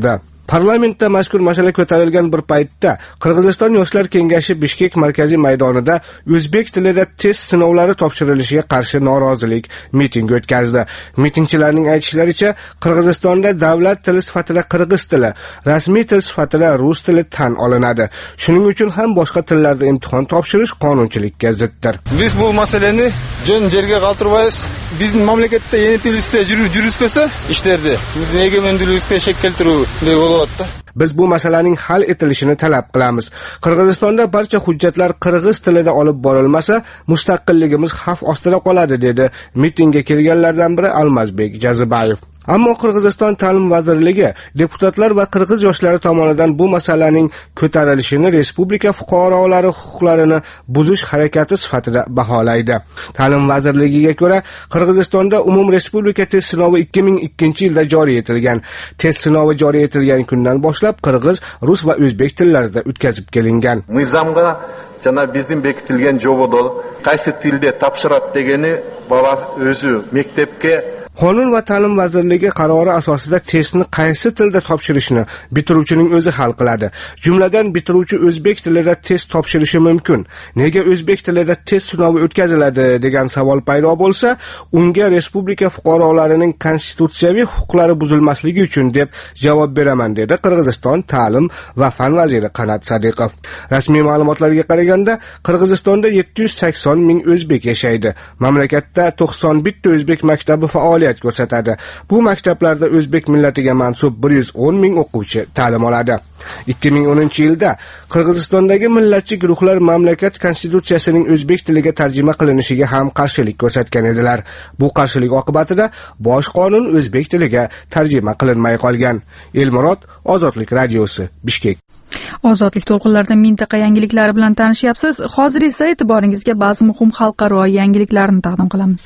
Parlamentda mazkur masala ko'tarilgan bir paytda Qirg'iziston Yoshlar kengashi Bishkek markaziy maydonida o'zbek tilida test sinovlari topshirilishiga qarshi norozilik mitingi o'tkazdi. Mitingchilarning aytishlaricha, Qirg'izistonda davlat tili sifatida qirg'iz tili, rasmiy til sifatida rus tili tan olinadi. Shuning uchun ham boshqa tillarda imtihon topshirish qonunchilikka ziddir. Biz bu masalani jo'n yerga qoldirmaymiz. Bizning mamlakatda yeni til ustida yurispesa ishlardi. Bizning egemenligimizga shak keltiruvdi bo'lyapti. Biz bu masalaning hal etilishini talab qilamiz. Qirg'izistonda barcha hujjatlar qirg'iz tilida olib borilmasa, mustaqilligimiz xavf ostida qoladi, dedi mitingga kelganlardan biri Almazbek Jazibayev. Ammo Qirg'iziston ta'lim vazirligi deputatlar va qirg'iz yoshlari tomonidan bu masalaning ko'tarilishini respublika fuqarolari huquqlarini buzish harakati sifatida baholaydi. Ta'lim vazirligiga ko'ra, Qirg'izistonda umum respublika test sinovi ikki ming ikkinchi yilda joriy etilgan. Test sinovi joriy etilgan kundan boshlab qirg'iz, rus va o'zbek tillarida o'tkazib kelingan. Nizamga jana bizning bekitilgan javob qaysi tilda topshiradi degani bola o'zi maktabga Qonun va ta'lim vazirligi qarori asosida testni qaysi tilda topshirishni bitiruvchining o'zi hal qiladi. Jumladan bitiruvchi o'zbek tilida test topshirishi mumkin. Nega o'zbek tilida test sinovi o'tkaziladi degan savol paydo bo'lsa, unga respublika fuqarolarining konstitutsiyaviy huquqlari buzilmasligi uchun deb javob beraman, dedi Qirg'iziston ta'lim va fan vaziri Qanat Sadiqov. Rasmiy ma'lumotlarga qaraganda, Qirg'izistonda yetti yuz sakson ming o'zbek yashaydi. Mamlakatda to'qson bitta o'zbek maktabi faoliyat ko'rsatadi. Bu maktablarda o'zbek millatiga mansub bir yuz o'n ming o'quvchi ta'lim oladi. ikki ming o'ninchi yilda Qirg'izistondagi millatchi guruhlar mamlakat konstitutsiyasining o'zbek tiliga tarjima qilinishiga ham qarshilik ko'rsatgan edilar. Bu qarshilik oqibatida bosh qonun o'zbek tiliga tarjima qilinmay qolgan. Elmurod, Ozodlik radiosi, Bishkek. Ozodlik to'lqinlarida mintaqa yangiliklari bilan tanishyapsiz. Hozir esa e'tiboringizga ba'zi muhim xalqaro yangiliklarni taqdim qilamiz.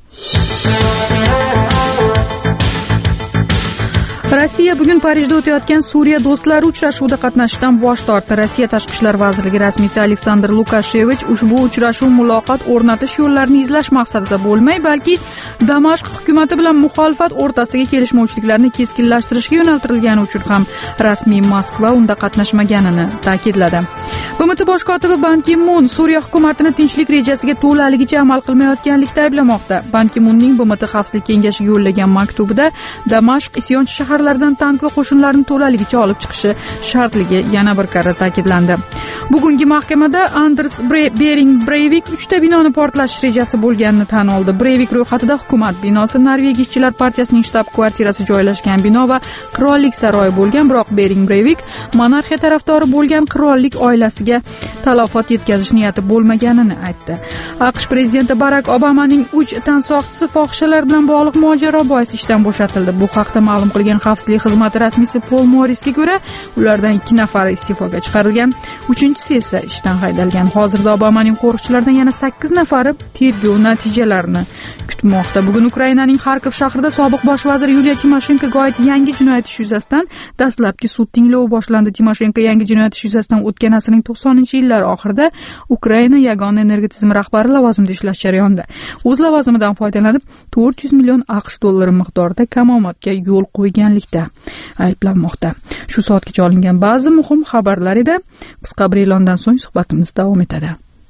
Rossiya bugun Parijda o'tayotgan Suriya do'stlari uchrashuvida qatnashishdan bosh tortdi. Rossiya Tashqi ishlar vazirligi rasmiysi Aleksandr Lukashevich ushbu uchrashuv muloqot o'rnatish yo'llarini izlash maqsadida bo'lmay, balki Damashq hukumati bilan muxolifat o'rtasidagi kelishmovchiliklarni keskinlashtirishga yo'naltirilgani uchun ham rasmiy Moskva unda qatnashmaganini ta'kidladi. B M T bosh kotibi Ban Ki-mun Suriya hukumatini tinchlik rejasiga to'laligicha amal qilmayotganlikda ayblamoqda. Ban Ki-munning B M T Xavfsizlik kengashiga yo'llagan maktubida Damashq isyonchi shaharlardan tank va qo'shinlarni to'laligicha olib chiqishi shartligi yana bir karra ta'kidlandi. Bugungi mahkamada Anders Bering Breivik uchta binoni portlash rejasi bo'lganini tan oldi. Breivik ro'yxatida hukumat binosi, Norvegiya ishchilar partiyasining shtab-kvartirasi joylashgan bino va qirollik saroyi bo'lgan, biroq Bering Breivik monarxiya tarafdori bo'lgan qirollik oilasiga talafot yetkazish niyati bo'lmaganini aytdi. AQSh prezidenti Barak Obamaning uch tansoqchisi fohishalar bilan bog'liq mojaro bois ishdan bo'shatildi. Bu haqda ma'lum qilgan xavfsizlik xizmati rasmiysi Paul Morrisga ko'ra, ulardan ikki nafari iste'foga chiqarilgan, uchinchisi esa ishdan haydalgan. Hozirda Obamaning qo'riqchilaridan yana sakkiz nafari tergov natijalarini kutmoqda. Bugun Ukrainaning Xarkov shahrida sobiq bosh vazir Yuliya Timoshenkoga oid yangi jinoyat ishi yuzasidan dastlabki sud tinglovi boshlandi. Timoshenko yangi jinoyat ishi yuzasidan o'tgan asrning to'qsoninchi yillar oxirida Ukraina yagona energetika tizimi rahbari lavozimida ishlash jarayonida o'z lavozimidan foydalanib to'rt yuz million AQSh dollari miqdorida kamomatga yo'l qo'yganlikda ayblanmoqda. Shu soatgacha olingan ba'zi muhim xabarlar edi. Qisqa bir e'londan so'ng suhbatimiz davom etadi.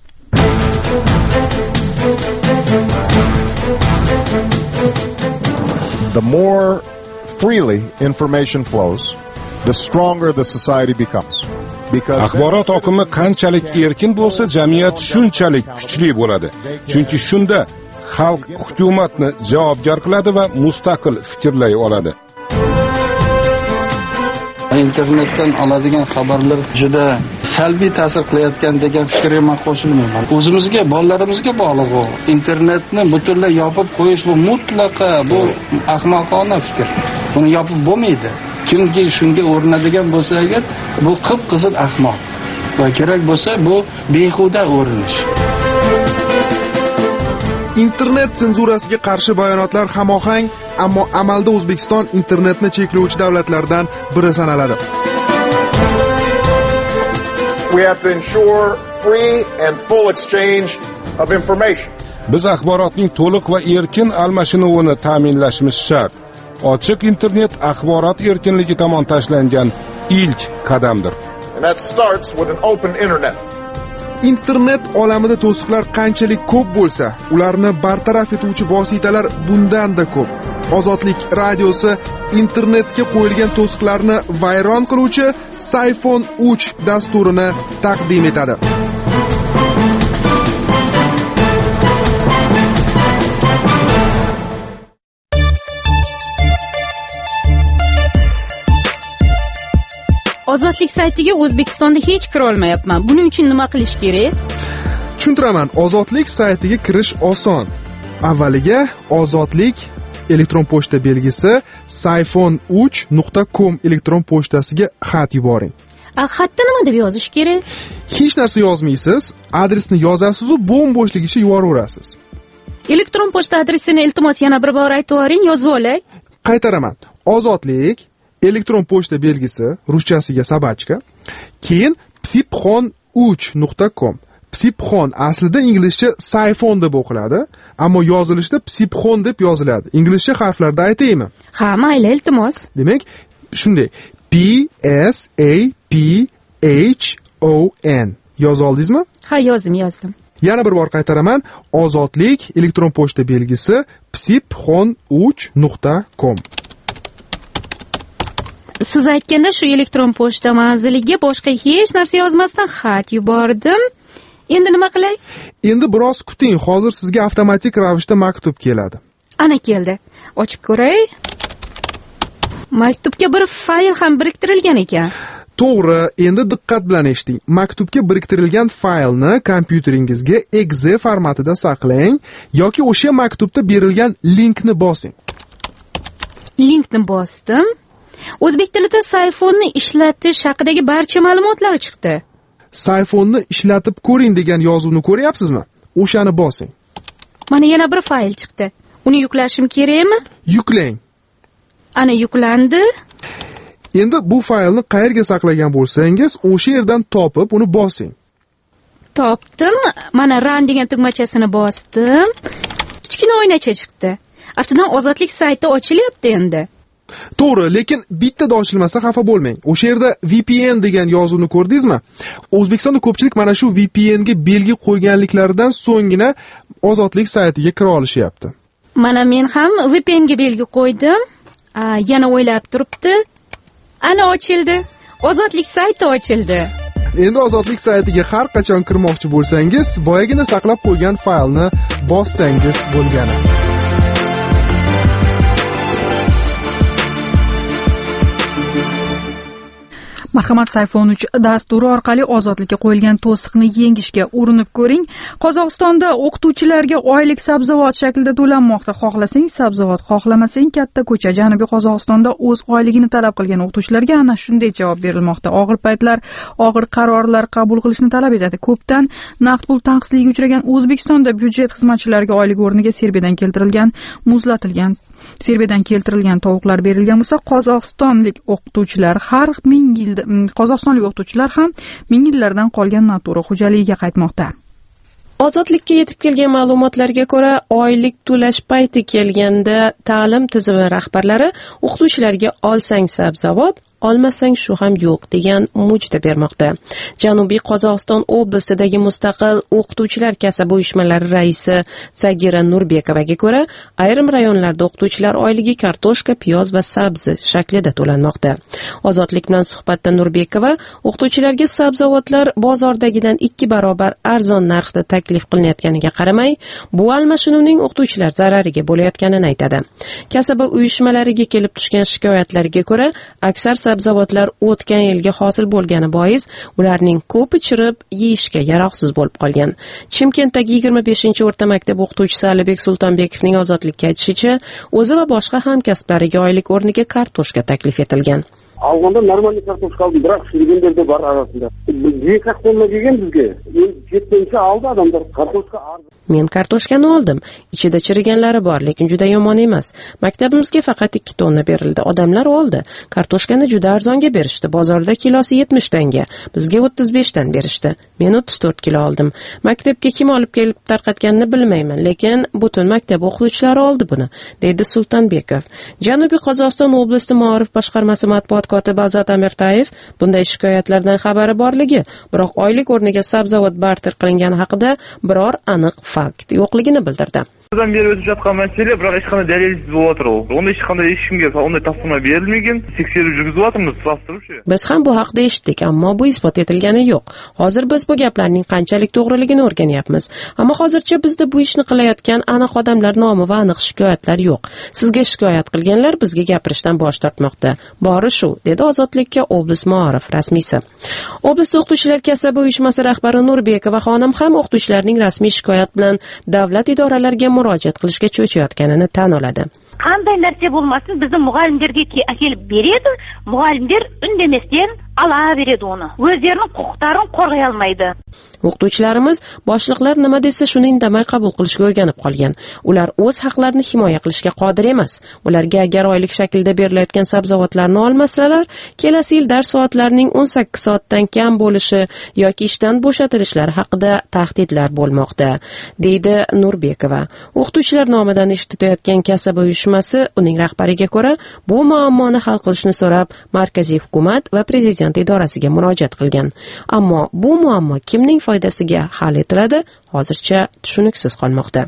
The more freely information flows, the stronger the society becomes. Axborot oqimi qanchalik erkin bo'lsa, jamiyat shunchalik kuchli bo'ladi. Chunki shunda xalq hukumatni javobgar qiladi va mustaqil fikrlay oladi. Internetdan oladigan xabarlar juda salbiy ta'sir qilayotgan degan fikrga men qo'shilmayman. O'zimizga, bolalarimizga bog'liq u. Internetni butunlay yopib qo'yish bu mutlaqo bu ahmoqona fikr. Buni yopib bo'lmaydi. Kimki shunga o'rinadigan bo'lsa agar, bu qip-qizil ahmoq. Va kerak bo'lsa bu behuda o'rinish. Internet senzurasiga qarshi bayonotlar hamohang, ammo amalda O'zbekiston internetni cheklovchi davlatlardan biri sanaladi. We have to ensure free and full exchange of information. Biz axborotning to'liq va erkin almashinuvini ta'minlashimiz shart. ochiq internet axborot erkinligi tomon tashlangan ilk qadamdir. And that starts with an open internet. Internet olamida to'siqlar qanchalik ko'p bo'lsa, ularni bartaraf etuvchi vositalar bundan-da ko'p. Ozodlik radiosi internetga qo'yilgan to'siqlarni vayron qiluvchi Sayfon uch dasturini taqdim etadi. Ozodlik saytiga O'zbekistonda hech kira olmayapman. Buning uchun nima qilish kerak? Tushuntiraman. Ozodlik saytiga kirish oson. Avvaliga ozodlik elektron pochta belgisi sayfon uch nuqta com elektron pochtasiga xat yuboring. A xatda nima deb yozish kerak? Hech narsa yozmaysiz, adresni yozasiz va bo'm-bo'shligicha yuboraverasiz. Elektron pochta adresini iltimos yana bir bor aytib o'ring, yozib olay. Qaytaraman. Ozodlik elektron pochta belgisi ruschasiga sabachka, keyin psipxon uch nuqta com. Psipxon aslida inglizcha sayfon deb o'qiladi, ammo yozilishda psipxon deb yoziladi. Inglizcha harflarda aytaymi? Ha, mayli, iltimos. Demak, shunday P S A P H O N yoza oldingizmi? Ha, yozdim, yozdim. Yana bir bor qaytaraman. Ozodlik elektron pochta belgisi psipxon uch nuqta com. Siz aytganda shu elektron pochta manziliga boshqa hech narsa yozmasdan xat yubordim. Endi nima qilay? Endi biroz kuting, hozir sizga avtomatik ravishda maktub keladi. Ana keldi. Ochib ko'ray. Maktubga bir fayl ham biriktirilgan ekan. To'g'ri, endi diqqat bilan eshiting. Maktubga biriktirilgan faylni kompyuteringizga exe formatida saqlang yoki o'sha maktubda berilgan linkni bosing. Linkni bosdim. O'zbek tilida sayfonni ishlatish haqidagi barcha ma'lumotlar chiqdi. Sayfonni ishlatib ko'ring degan yozuvni ko'ryapsizmi? O'shani bosing. Mana yana bir fayl chiqdi. Uni yuklashim kerakmi? Yuklang. Ana yuklandi. Endi bu faylni qayerga saqlagan bo'lsangiz, o'sha yerdan topib uni bosing. Topdim. Mana run degan tugmachasini bosdim. Kichkina oynacha chiqdi. Aftidan ozodlik sayti ochilyapti endi. To'g'ri, lekin bittada ochilmasa xafa bo'lmang. O'sha yerda V P N degan yozuvni ko'rdingizmi? O'zbekistonda ko'pchilik mana shu V P N ga belgi qo'yganliklaridan so'nggina ozodlik saytiga kira olishyapti. Mana men ham V P N ga belgi qo'ydim. Yana o'ylab turibdi. Ana ochildi. Ozodlik sayti ochildi. Endi ozodlik saytiga har qachon kirmoqchi bo'lsangiz, boyagina saqlab qo'ygan faylni bossangiz bo'lgani. Marhamat, Sayfon uch dasturi orqali ozodlikka qo'yilgan to'siqni yengishga urinib ko'ring. Qozog'istonda o'qituvchilarga oylik sabzavot shaklida to'lanmoqda. Xohlasang sabzavot, xohlamasang katta ko'cha. Janubiy Qozog'istonda o'z oyligini talab qilgan o'qituvchilarga ana shunday javob berilmoqda. Og'ir paytlar og'ir qarorlar qabul qilishni talab etadi. Ko'pdan naqd pul tanqisligiga uchragan O'zbekistonda byudjet xizmatchilariga oylik o'rniga Serbiyadan keltirilgan muzlatilgan Serbiyadan keltirilgan tovuqlar berilgan bo'lsa, qozog'istonlik o'qituvchilar har ming yil Qozog'istonlik o'qituvchilar ham ming yillardan qolgan natura xo'jaligiga qaytmoqda. Ozodlikka yetib kelgan ma'lumotlarga ko'ra, oylik to'lash payti kelganda ta'lim tizimi rahbarlari o'qituvchilarga olsang sabzavot, olmasang shu ham yo'q degan mujda bermoqda. Janubiy Qozog'iston oblasidagi mustaqil o'qituvchilar kasb uyushmalari raisi Sagira Nurbekovaga ko'ra, ayrim rayonlarda o'qituvchilar oyligi kartoshka, piyoz va sabzi shaklida to'lanmoqda. Ozodlik bilan suhbatda Nurbekova o'qituvchilarga sabzavotlar bozordagidan ikki barobar arzon narxda taklif qilinayotganiga qaramay, bu almashinuvning o'qituvchilar zarariga bo'layotganini aytadi. Kasb uyushmalariga kelib tushgan shikoyatlarga ko'ra, aksar sabzavotlar o'tgan yilga hosil bo'lgani bois ularning ko'pi chirib, yeyishga yaroqsiz bo'lib qolgan. Chimkentdagi yigirma beshinchi o'rta maktab o'qituvchisi Alibek Sultonbekovning ozodlikka aytishicha, o'zi va boshqa hamkasblariga oylik o'rniga kartoshka taklif etilgan. alganda нормальный kartoshka aldım, biroq sürgünler de var arasında. Büyük aktarma degan bizga yettinchi aldı adamlar kartoshka. Men kartoshkani oldim. Ichida chiriganlari bor, lekin juda yomon emas. Maktabimizga faqat ikki tonna berildi. Odamlar oldi. Kartoshkani juda arzonga berishdi. Bozorda kilosi yetmish tanga. Bizga o'ttiz besh dan berishdi. Men o'ttiz to'rt kilo oldim. Maktabga kim olib kelib tarqatganini bilmayman, lekin butun maktab o'qituvchilari oldi buni, dedi Sultonbekov. Janubiy Qozog'iston oblasti Ma'rif boshqarmasi matbuot kotibi Azat Amirtayev bunday shikoyatlardan xabari borligi, biroq oylik o'rniga sabzavot barter qilingani haqida biror aniq fakt yo'qligini bildirdi. Bizdan beri o'tib yotgan masala, biroq hech qanday dalilsiz bo'lib o'tir. Unda hech qanday hech kimga unday topshirma berilmagan, tekshiruv yurgizyapmiz, surishtirib shu. Biz ham bu haqda eshitdik, ammo bu isbot etilgani yo'q. Hozir biz bu gaplarning qanchalik to'g'riligini o'rganyapmiz. Ammo hozircha bizda bu ishni qilayotgan aniq odamlar nomi va aniq shikoyatlar yo'q. Sizga shikoyat qilganlar bizga gapirishdan bosh tortmoqda. Bori shu, dedi Ozodlikka oblast Ma'rif rasmiysi. Oblast o'qituvchilar kasaba uyushmasi rahbari Nurbekova xonim ham o'qituvchilarning rasmiy shikoyat bilan davlat idoralariga murojaat qilishga cho'chiyotganini tan oladi. Qanday narsa bo'lmasin, bizni muallimlarga kelib beradi, muallimlar undamasdan ala beradi uni. O'zlarining huquqlarini qo'rg'ay olmaydi. O'qituvchilarimiz boshliqlar nima desa shuni indamay qabul qilishga o'rganib qolgan. Ular o'z haqlarini himoya qilishga qodir emas. Ularga agar oylik shaklda berilayotgan sabzavotlarni olmasalar, kelasi yil dars soatlarining o'n sakkiz soatdan kam bo'lishi yoki ishdan bo'shatilishlari haqida tahdidlar bo'lmoqda, deydi Nurbekova. O'qituvchilar nomidan eshitilayotgan kasaba uyushmasi uning rahbariga ko'ra, bu muammoni hal qilishni so'rab markaziy hukumat va prezident idorasiga murojaat qilgan. Ammo bu muammo kimning foydasiga hal etiladi, hozircha tushuniksiz qolmoqda.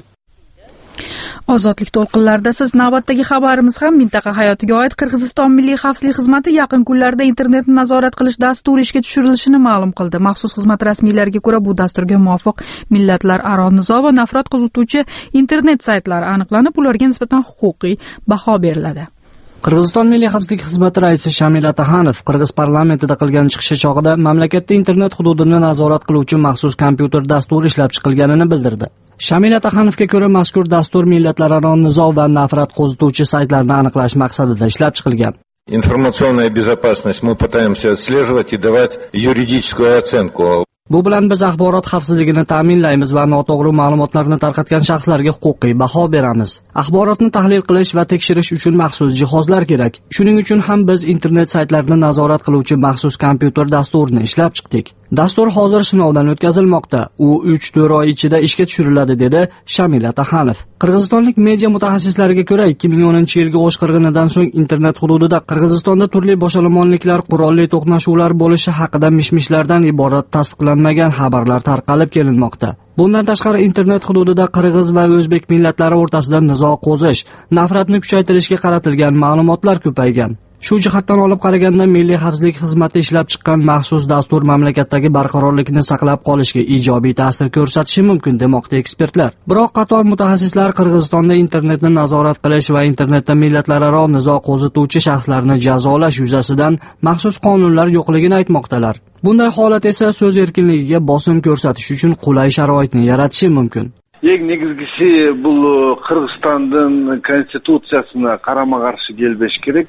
Ozodlik to'lqinlarida siz navbatdagi xabarimiz ham mintaqa hayotiga oid Qirg'iziston Milliy xavfsizlik xizmati yaqin kunlarda internetni nazorat qilish dasturi ishga tushirilishini ma'lum qildi. Maxsus xizmat rasmiylariga ko'ra bu dasturga muvofiq millatlararo nizo va nafrat qo'zg'atuvchi internet saytlari aniqlanib, ularga nisbatan huquqiy baho beriladi. Qirg'iziston Milliy xavfsizlik xizmati raisi Shamil Ataxanov Qirg'iz parlamentida qilgan chiqishi chog'ida mamlakatda internet hududini nazorat qiluvchi maxsus kompyuter dasturi ishlab chiqilganini bildirdi. Shamil Ataxanovga ko'ra, mazkur dastur millatlararo nizo va nafrat qo'zg'atuvchi saytlarni aniqlash maqsadida ishlab chiqilgan. Информационная безопасность мы пытаемся отслеживать и давать юридическую оценку. Bu bilan biz axborot xavfsizligini ta'minlaymiz va noto'g'ri ma'lumotlarni tarqatgan shaxslarga huquqiy baho beramiz. Axborotni tahlil qilish va tekshirish uchun maxsus jihozlar kerak. Shuning uchun ham biz internet saytlarini nazorat qiluvchi maxsus kompyuter dasturini ishlab chiqdik. Dastur hozir sinovdan o'tkazilmoqda. U uch to'rt oy ichida ishga tushiriladi, dedi Shamil Ataxanov. Qirg'izistonlik media mutaxassislariga ko'ra, ikki ming o'ninchi yilgi O'sh qirg'inidan so'ng internet hududida Qirg'izistonda turli boshalamonliklar, qurolli to'qnashuvlar bo'lishi haqida mishmishlardan iborat tasdiqlanmagan xabarlar tarqalib kelinmoqda. Bundan tashqari internet hududida qirg'iz va o'zbek millatlari o'rtasida nizo qo'zish, nafratni kuchaytirishga qaratilgan ma'lumotlar ko'paygan. Shu jihatdan olib qaraganda Milliy xavfsizlik xizmati ishlab chiqqan maxsus dastur mamlakatdagi barqarorlikni saqlab qolishga ijobiy ta'sir ko'rsatishi mumkin, demoqda ekspertlar. Biroq qator mutaxassislar Qirg'izistonda internetni nazorat qilish va internetda millatlararo nizo qo'zituvchi shaxslarni jazolash yuzasidan maxsus qonunlar yo'qligini aytmoqdalar. Bunday holat esa so'z erkinligiga bosim ko'rsatish uchun qulay sharoitni yaratishi mumkin. Ең негізгісі бұл Қырғызстандың конституциясына қарама-қарсы келбеш керек,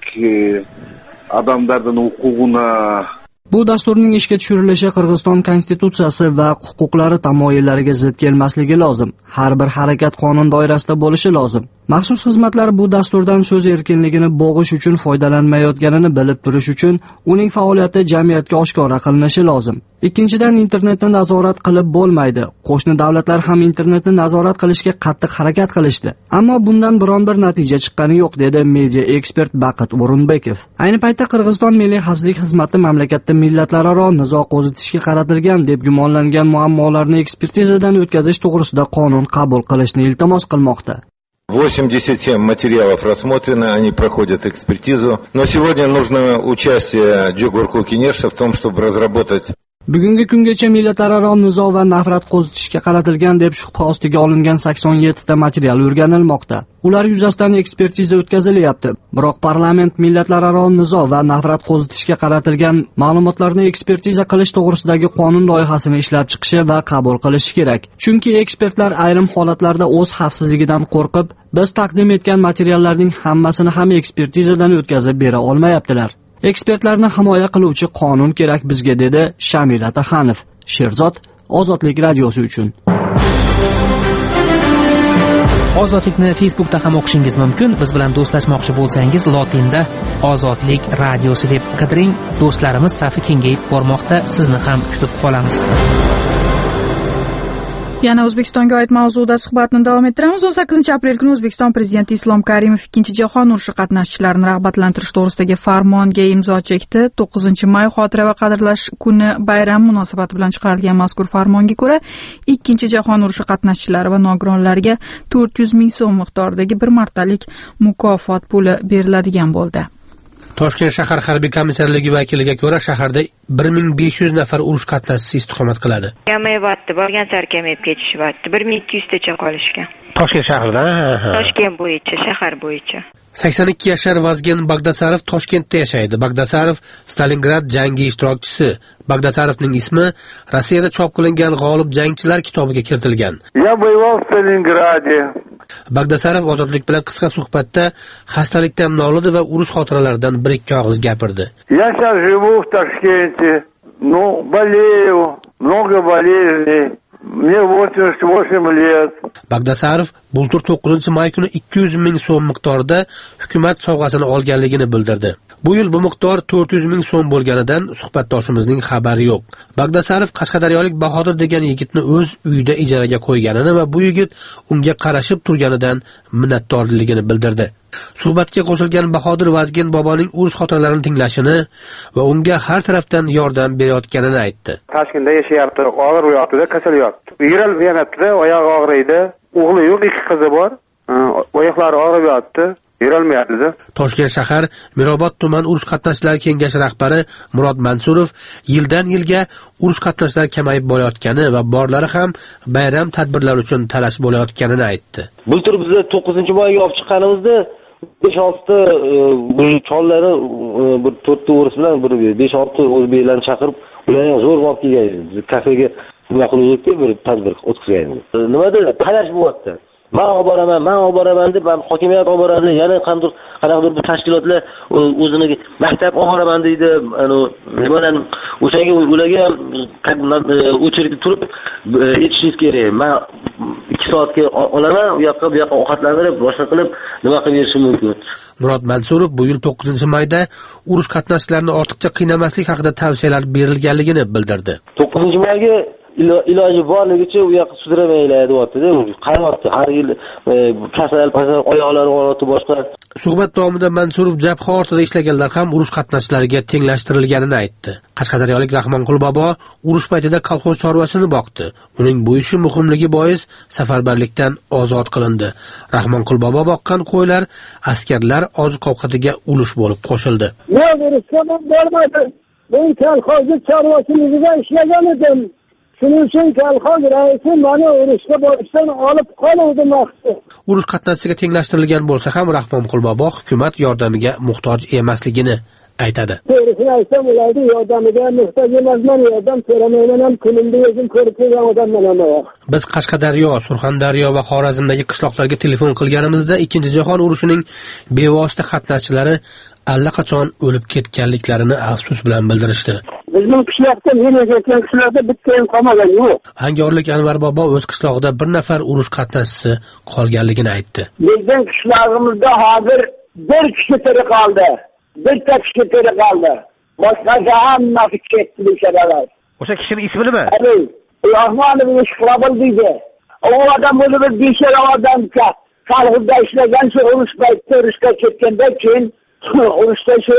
адамдардың huququna. Bu dasturning ishga tushirilishi Qirg'iziston konstitutsiyasi va huquqlari tamoyillariga zid kelmasligi lozim. Har bir harakat qonun doirasida bo'lishi lozim. Maxsus xizmatlar bu dasturdan so'z erkinligini bo'g'ish uchun foydalanmayotganini bilib turish uchun uning faoliyati jamiyatga oshkora qilinishi lozim. Ikkinchidan, internetni nazorat qilib bo'lmaydi. Qo'shni davlatlar ham internetni nazorat qilishga qattiq harakat qilishdi. Ammo bundan biron bir natija chiqqani yo'q, dedi media ekspert Baqit O'rinbekov. Ayni paytda Qirg'iziston Milliy xavfsizlik xizmati mamlakatda millatlararo nizo qo'zitishga qaratilgan deb gumonlangan muammolarni ekspertizadan o'tkazish to'g'risida qonun qabul qilishni iltimos qilmoqda. восемьдесят семь материалов рассмотрены, они проходят экспертизу. Но сегодня нужно участие Джугурку Кинеша в том, чтобы разработать. Bugungi kungacha millatlararo nizo va nafrat qo'zitishga qaratilgan deb shubha ostiga olingan sakson yetti ta material o'rganilmoqda. Ular yuzasidan ekspertiza o'tkazilyapti. Biroq parlament millatlararo nizo va nafrat qo'zitishga qaratilgan ma'lumotlarni ekspertiza qilish to'g'risidagi qonun loyihasini ishlab chiqishi va qabul qilishi kerak. Chunki ekspertlar ayrim holatlarda o'z xavfsizligidan qo'rqib, biz taqdim etgan materiallarning hammasini ham ekspertizadan o'tkazib bera olmayaptilar. Ekspertlarni himoya qiluvchi qonun kerak bizga, dedi Shamila Taxanov. Sherzod, Ozodlik radiosi uchun. Ozodlikni Facebookda ham o'qishingiz mumkin. Biz bilan do'stlashmoqchi bo'lsangiz, lotinda Ozodlik radiosi deb qidiring. Do'stlarimiz safi kengayib bormoqda. Sizni ham kutib qolamiz. Yana O'zbekistonga oid mavzuda suhbatni davom ettiramiz. o'n sakkizinchi aprel kuni O'zbekiston prezidenti Islom Karimov ikkinchi jahon urushi qatnashchilarini rag'batlantirish to'g'risidagi farmonga imzo chekdi. to'qqizinchi may xotira va qadrlash kuni bayram munosabati bilan chiqarilgan mazkur farmonga ko'ra, ikkinchi jahon urushi qatnashchilari va nogironlariga to'rt yuz ming so'm miqdoridagi bir martalik mukofot puli beriladigan bo'ldi. Toshkent shahar harbiy komissarligi vakiliga ko'ra, shaharda bir ming besh yuz nafar urush qatnashchisi istiqomat qiladi. Kamayapti, borgan sari kamayib ketishyapti. bir ming ikki yuz tacha qolishgan. Toshkent shahrida? Toshkent bo'yicha, shahar bo'yicha. sakson ikki yashar Vazgen Bagdasarov Toshkentda yashaydi. Bagdasarov Stalingrad jangi ishtirokchisi. Bagdasarovning ismi Rossiyada chop qilingan G'olib jangchilar kitobiga kiritilgan. Я воевал в Сталинграде. Bagdasarov Ozodlik bilan qisqa suhbatda xastalikdan nolidi va urush xotiralaridan bir ikki og'iz gapirdi. Я сейчас живу в Ташкенте. Ну, болею, много болезней. Мне восемьдесят восемь лет. Bagdasarov bultur to'qqizinchi may kuni ikki yuz ming so'm miqdorida hukumat sovg'asini olganligini bildirdi. Bu yil bu miqdor to'rt yuz ming so'm bo'lganidan suhbatdoshimizning xabari yo'q. Bagdasarov Qashqadaryolik Bahodir degan yigitni o'z uyida ijaraga qo'yganini va bu yigit unga qarashib turganidan minnatdorligini bildirdi. Suhbatga qo'shilgan Bahodir Vazgen boboning urush xotiralarini tinglashini va unga har tarafdan yordam berayotganini aytdi. Toshkentda yashayapti, og'ir yotibdi, kasal yotibdi. Yurolmayapti, oyog'i og'riydi. O'g'li yo'q, ikki qizi bor. Oyoqlari og'rib yotibdi. Yurolmayapti. Toshkent shahar Mirobod tuman urush qatnashchilari kengashi rahbari Murod Mansurov yildan yilga urush qatnashchilari kamayib borayotgani va borlari ham bayram tadbirlari uchun talash bo'layotganini aytdi. Bultur biz to'qqizinchi mayga olib chiqqanimizda besh olti bu chollari bir to'rtta o'ris bilan bir besh olti o'zbeklarni chaqirib, ularni zo'r olib kelgan. Kafega nima qildik, bir tadbir o'tkazgan. Nimada talash bo'lyapti. Men olib boraman, men olib boraman deb hokimiyat olib boradi, yana qanday qanaqadir bir tashkilotlar o'zini maktab olib boraman deydi. Ana nimadan o'shaga ularga o'chirib turib yetishingiz kerak. Men ikki soatga olaman, u yoqqa bu yoqqa ovqatlantirib, boshqa qilib nima qilib berishim mumkin. Murod Mansurov bu yil to'qqizinchi mayda urush qatnashchilarini ortiqcha qiynamaslik haqida tavsiyalar berilganligini bildirdi. to'qqizinchi mayga iloji borligicha u yoqqa sudramaylar deyapti-da. Qarayapti, har yil kasal, kasal oyoqlari og'riyapti boshqa. Suhbat davomida Mansurov jabha ortida ishlaganlar ham urush qatnashchilariga tenglashtirilganini aytdi. Qashqadaryolik Rahmonqul bobo urush paytida kolxoz chorvasini boqdi. Uning bu ishi muhimligi bois safarbarlikdan ozod qilindi. Rahmonqul bobo boqqan qo'ylar askarlar oziq-ovqatiga ulush bo'lib qo'shildi. Men urushga bormadim. Men kolxoz chorvachiligida ishlagan edim. Shuning uchun kolxoz raisi meni urushga borishdan olib qoluvdi maqsad. Urush qatnashchisiga tenglashtirilgan bo'lsa ham Rahmonqul bobo hukumat yordamiga muhtoj emasligini aytadi. To'g'risini aytsam, ularni yordamiga muhtoj emasman, yordam so'ramayman ham, kunimda o'zim ko'rib turgan odamman ham. Biz Qashqadaryo, Surxondaryo va Xorazmdagi qishloqlarga telefon qilganimizda ikkinchi jahon urushining bevosita qatnashchilari allaqachon o'lib ketganliklarini afsus bilan bildirishdi. Bizning qishloqda, men yashayotgan qishloqda bitta ham qolmagan yo'q. Angorlik Anvar bobo o'z qishlog'ida bir nafar urush qatnashchisi qolganligini aytdi. Bizning qishlog'imizda hozir bir kishi tirik qoldi. Bitta kishi tirik qoldi. Boshqa hammasi ketdi becharalar. O'sha kishining ismi nima? Rahmonov Ishqilobul deydi. U odam o'zi bir beshara odam kolxozda ishlagan, shu urush paytida urushga ketganda, keyin urushda shu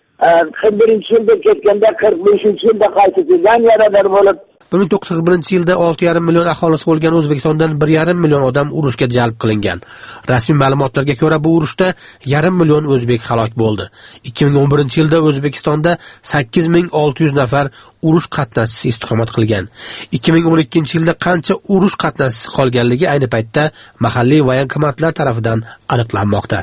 qirq birinchi yilda ketganda qirq beshinchi yilda qaytib kelgan yarador bo'lib. bir ming to'qqiz yuz qirq birinchi yilda olti yarim million aholisi bo'lgan O'zbekistondan bir yarim million odam urushga jalb qilingan. Rasmiy ma'lumotlarga ko'ra bu urushda yarim million o'zbek halok bo'ldi. ikki ming o'n birinchi yilda O'zbekistonda sakkiz ming olti yuz nafar urush qatnashchisi istiqomat qilgan. ikki ming o'n ikkinchi yilda qancha urush qatnashchisi qolganligi ayni paytda mahalliy voyankomatlar tomonidan aniqlanmoqda.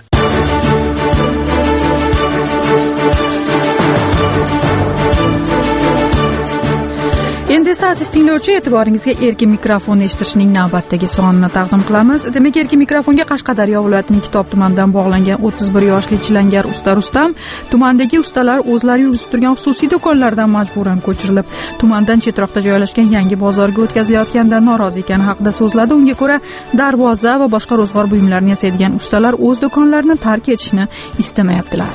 Endi Hurmatli aziz tinglovchi, e'tiboringizga erkin mikrofonni eshitishning navbatdagi sonini taqdim qilamiz. Demak, erkin mikrofonga Qashqadaryo viloyatining Kitob tumanidan bog'langan o'ttiz bir yoshli chilangar usta Rustam tumandagi ustalar o'zlari yurgizib turgan xususiy do'konlardan majburan ko'chirilib, tumandan chetroqda joylashgan yangi bozorga o'tkazilayotganidan norozi ekani haqida so'zladi. Unga ko'ra, darvoza va boshqa ro'zg'or buyumlarini yasaydigan ustalar o'z do'konlarini tark etishni istamayaptilar.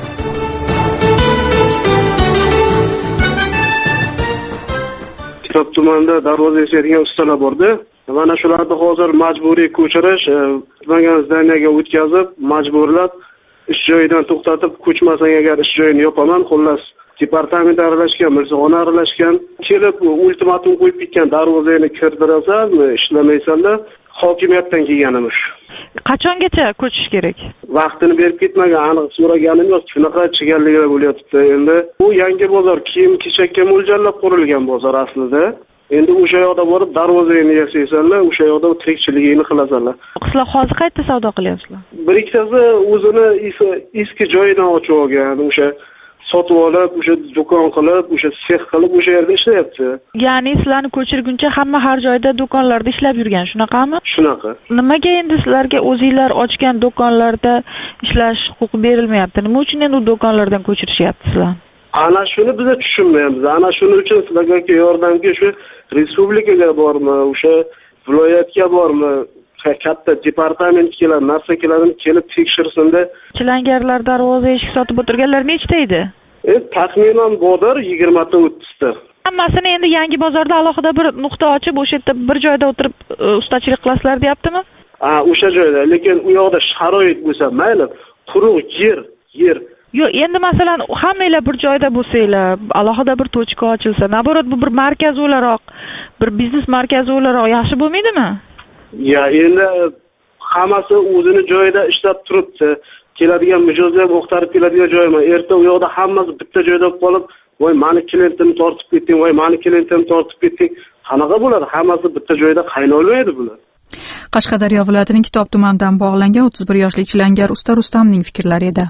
Kitob tumanida darvoza yasaydigan ustalar borda. Mana shularni hozir majburiy ko'chirish, tumangan zdaniyaga o'tkazib, majburlab ish joyidan to'xtatib, ko'chmasang agar ish joyini yopaman, xullas departament aralashgan, mirzixona aralashgan, kelib ultimatum qo'yib ketgan, darvozani kirdirasan, ishlamaysanlar, hokimiyatdan kelganimiz. Qachongacha ko'chish kerak? Vaqtini berib ketmagan, aniq so'raganim yo'q. Shunaqa chigalliklar bo'lyapti. Endi bu yangi bozor kiyim-kechakka mo'ljallab qurilgan bozor aslida. Endi o'sha yoqda borib darvozani yasaysanlar, o'sha yoqda tirikchiligingni qilasanlar. Sizlar hozir qayerda savdo qilyapsizlar? Bir ikkitasi o'zini eski joyidan ochib olgan, o'sha sotib olib, o'sha do'kon qilib, o'sha sex qilib o'sha yerda ishlayapti. Ya'ni sizlarni ko'chirguncha hamma har joyda do'konlarda ishlab yurgan, shunaqami? Shunaqa. Nimaga endi sizlarga o'zingizlar ochgan do'konlarda ishlash huquqi berilmayapti? Nima uchun endi u do'konlardan ko'chirishyapsizlar? Ana shuni biz tushunmayapmiz. Ana shuning uchun sizlarga yordamga shu respublikaga bormi, o'sha viloyatga bormi, katta departament kelib, narsa keladi, kelib tekshirsinda. Chilangarlar darvoza eshik sotib o'tirganlar nechta edi? E, taxminan bo'lar yigirma ta o'ttiz ta. Hammasini endi yangi bozorda alohida bir nuqta ochib, o'sha yerda bir joyda o'tirib ustachilik qilasizlar, deyaptimi? Ha, o'sha joyda, lekin u yoqda sharoit bo'lsa, mayli, quruq yer, yer. Yo'q, endi masalan, hammanglar bir joyda bo'lsanglar, alohida bir tochka ochilsa, naborot bu bir markaz o'laroq, bir biznes markazi o'laroq yaxshi bo'lmaydimi? Ya, endi hammasi o'zini joyida ishlab turibdi. Keladigan mijozlar ham o'qtarib keladigan joymi? Erta u yoqda hammasi bitta joyda qolib, voy meni klientimni tortib ketding, voy meni klientimni tortib ketding. Qanaqa bo'ladi? Hammasi bitta joyda qaynolmaydi bular. Qashqadaryo viloyatining Kitob tumanidan bog'langan o'ttiz bir yoshli chilangar usta Rustamning fikrlari edi.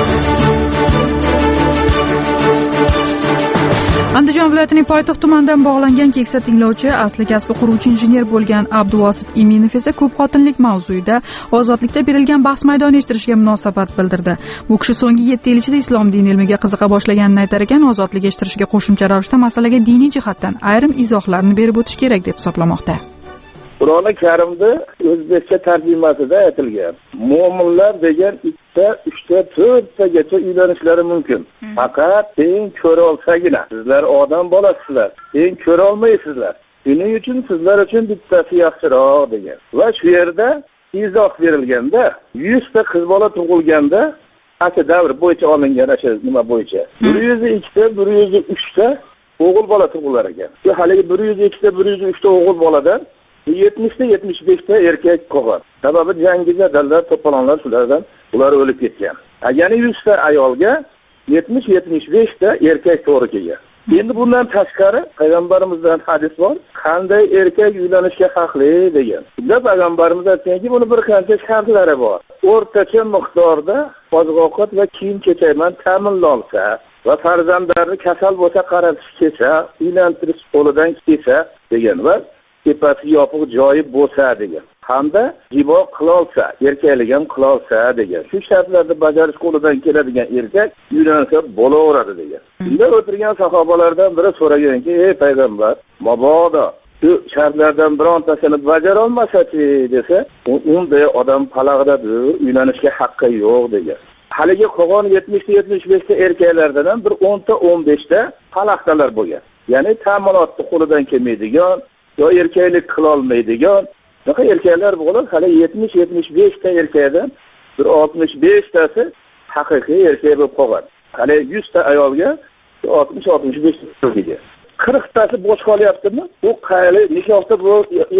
Andijon viloyatining Poytaxt tumanidan bog'langan keksa tinglovchi asli kasbi quruvchi injener bo'lgan Abduvosit Iminov esa ko'p xotinlik mavzuida ozodlikda berilgan bahs maydoni eshittirishga munosabat bildirdi. Bu kishi so'nggi yetti yil ichida islom din ilmiga qiziqa boshlaganini aytar ekan, ozodlik eshittirishga qo'shimcha ravishda masalaga diniy jihatdan ayrim izohlarni berib o'tish kerak deb hisoblamoqda. Qur'oni Karimda o'zbekcha tarjimasida aytilgan. Mo'minlar degan ikkita, uchta, to'rttagacha uylanishlari mumkin. Faqat eng ko'ra olsagina. Sizlar odam bo'lasizlar. Eng ko'ra olmaysizlar. Shuning uchun sizlar uchun bittasi yaxshiroq degan. Va shu yerda izoh berilganda, yuz ta qiz bola tug'ilganda, asl davr bo'yicha olingan asha nima bo'yicha. bir yuz ikki ta, bir yuz uch ta o'g'il bola tug'ilar ekan. Shu haligi bir yuz ikki ta, bir yuz uch ta o'g'il boladan yetmish ta, yetmish besh ta erkak qolgan. Sababi jangi jadallar, to'polonlar shulardan ular o'lib ketgan. Ya'ni yuz ta ayolga yetmish yetmish besh ta erkak to'g'ri kelgan. Endi bundan tashqari payg'ambarimizdan hadis bor, qanday erkak uylanishga haqli degan. Bunda payg'ambarimiz aytganki, buni bir qancha shartlari bor. O'rtacha miqdorda oziq-ovqat va kiyim-kechakdan ta'minlansa va farzandlarni kasal bo'lsa qaratish kelsa, uylantirish qo'lidan kelsa degan va tepasi yopiq joyi bo'lsa degan. Hamda jibo qilolsa, erkaklik ham qilolsa degan. Shu shartlarni bajarish qo'lidan keladigan erkak uylansa bo'laveradi degan. Shunda o'tirgan sahobalardan biri so'raganki, "Ey payg'ambar, mabodo shu shartlardan birontasini bajara olmasa-chi?" desa, "Unday odam palag'idadir, uylanishga haqqi yo'q" degan. Haligi qolgan yetmish ta yetmish besh ta erkaklardan bir o'n ta o'n besh ta palaqdalar bo'lgan. Ya'ni ta'minotni qo'lidan kelmaydigan, yo erkaklik qila olmaydigan, bunaqa erkaklar bo'lib, hali yetmish yetmish besh ta erkakdan bir oltmish besh tasi haqiqiy erkak bo'lib qolgan. Hali yuz ta ayolga oltmish oltmish besh ta erkak. qirq tasi bo'sh qolyaptimi? Bu qayli nikohda bu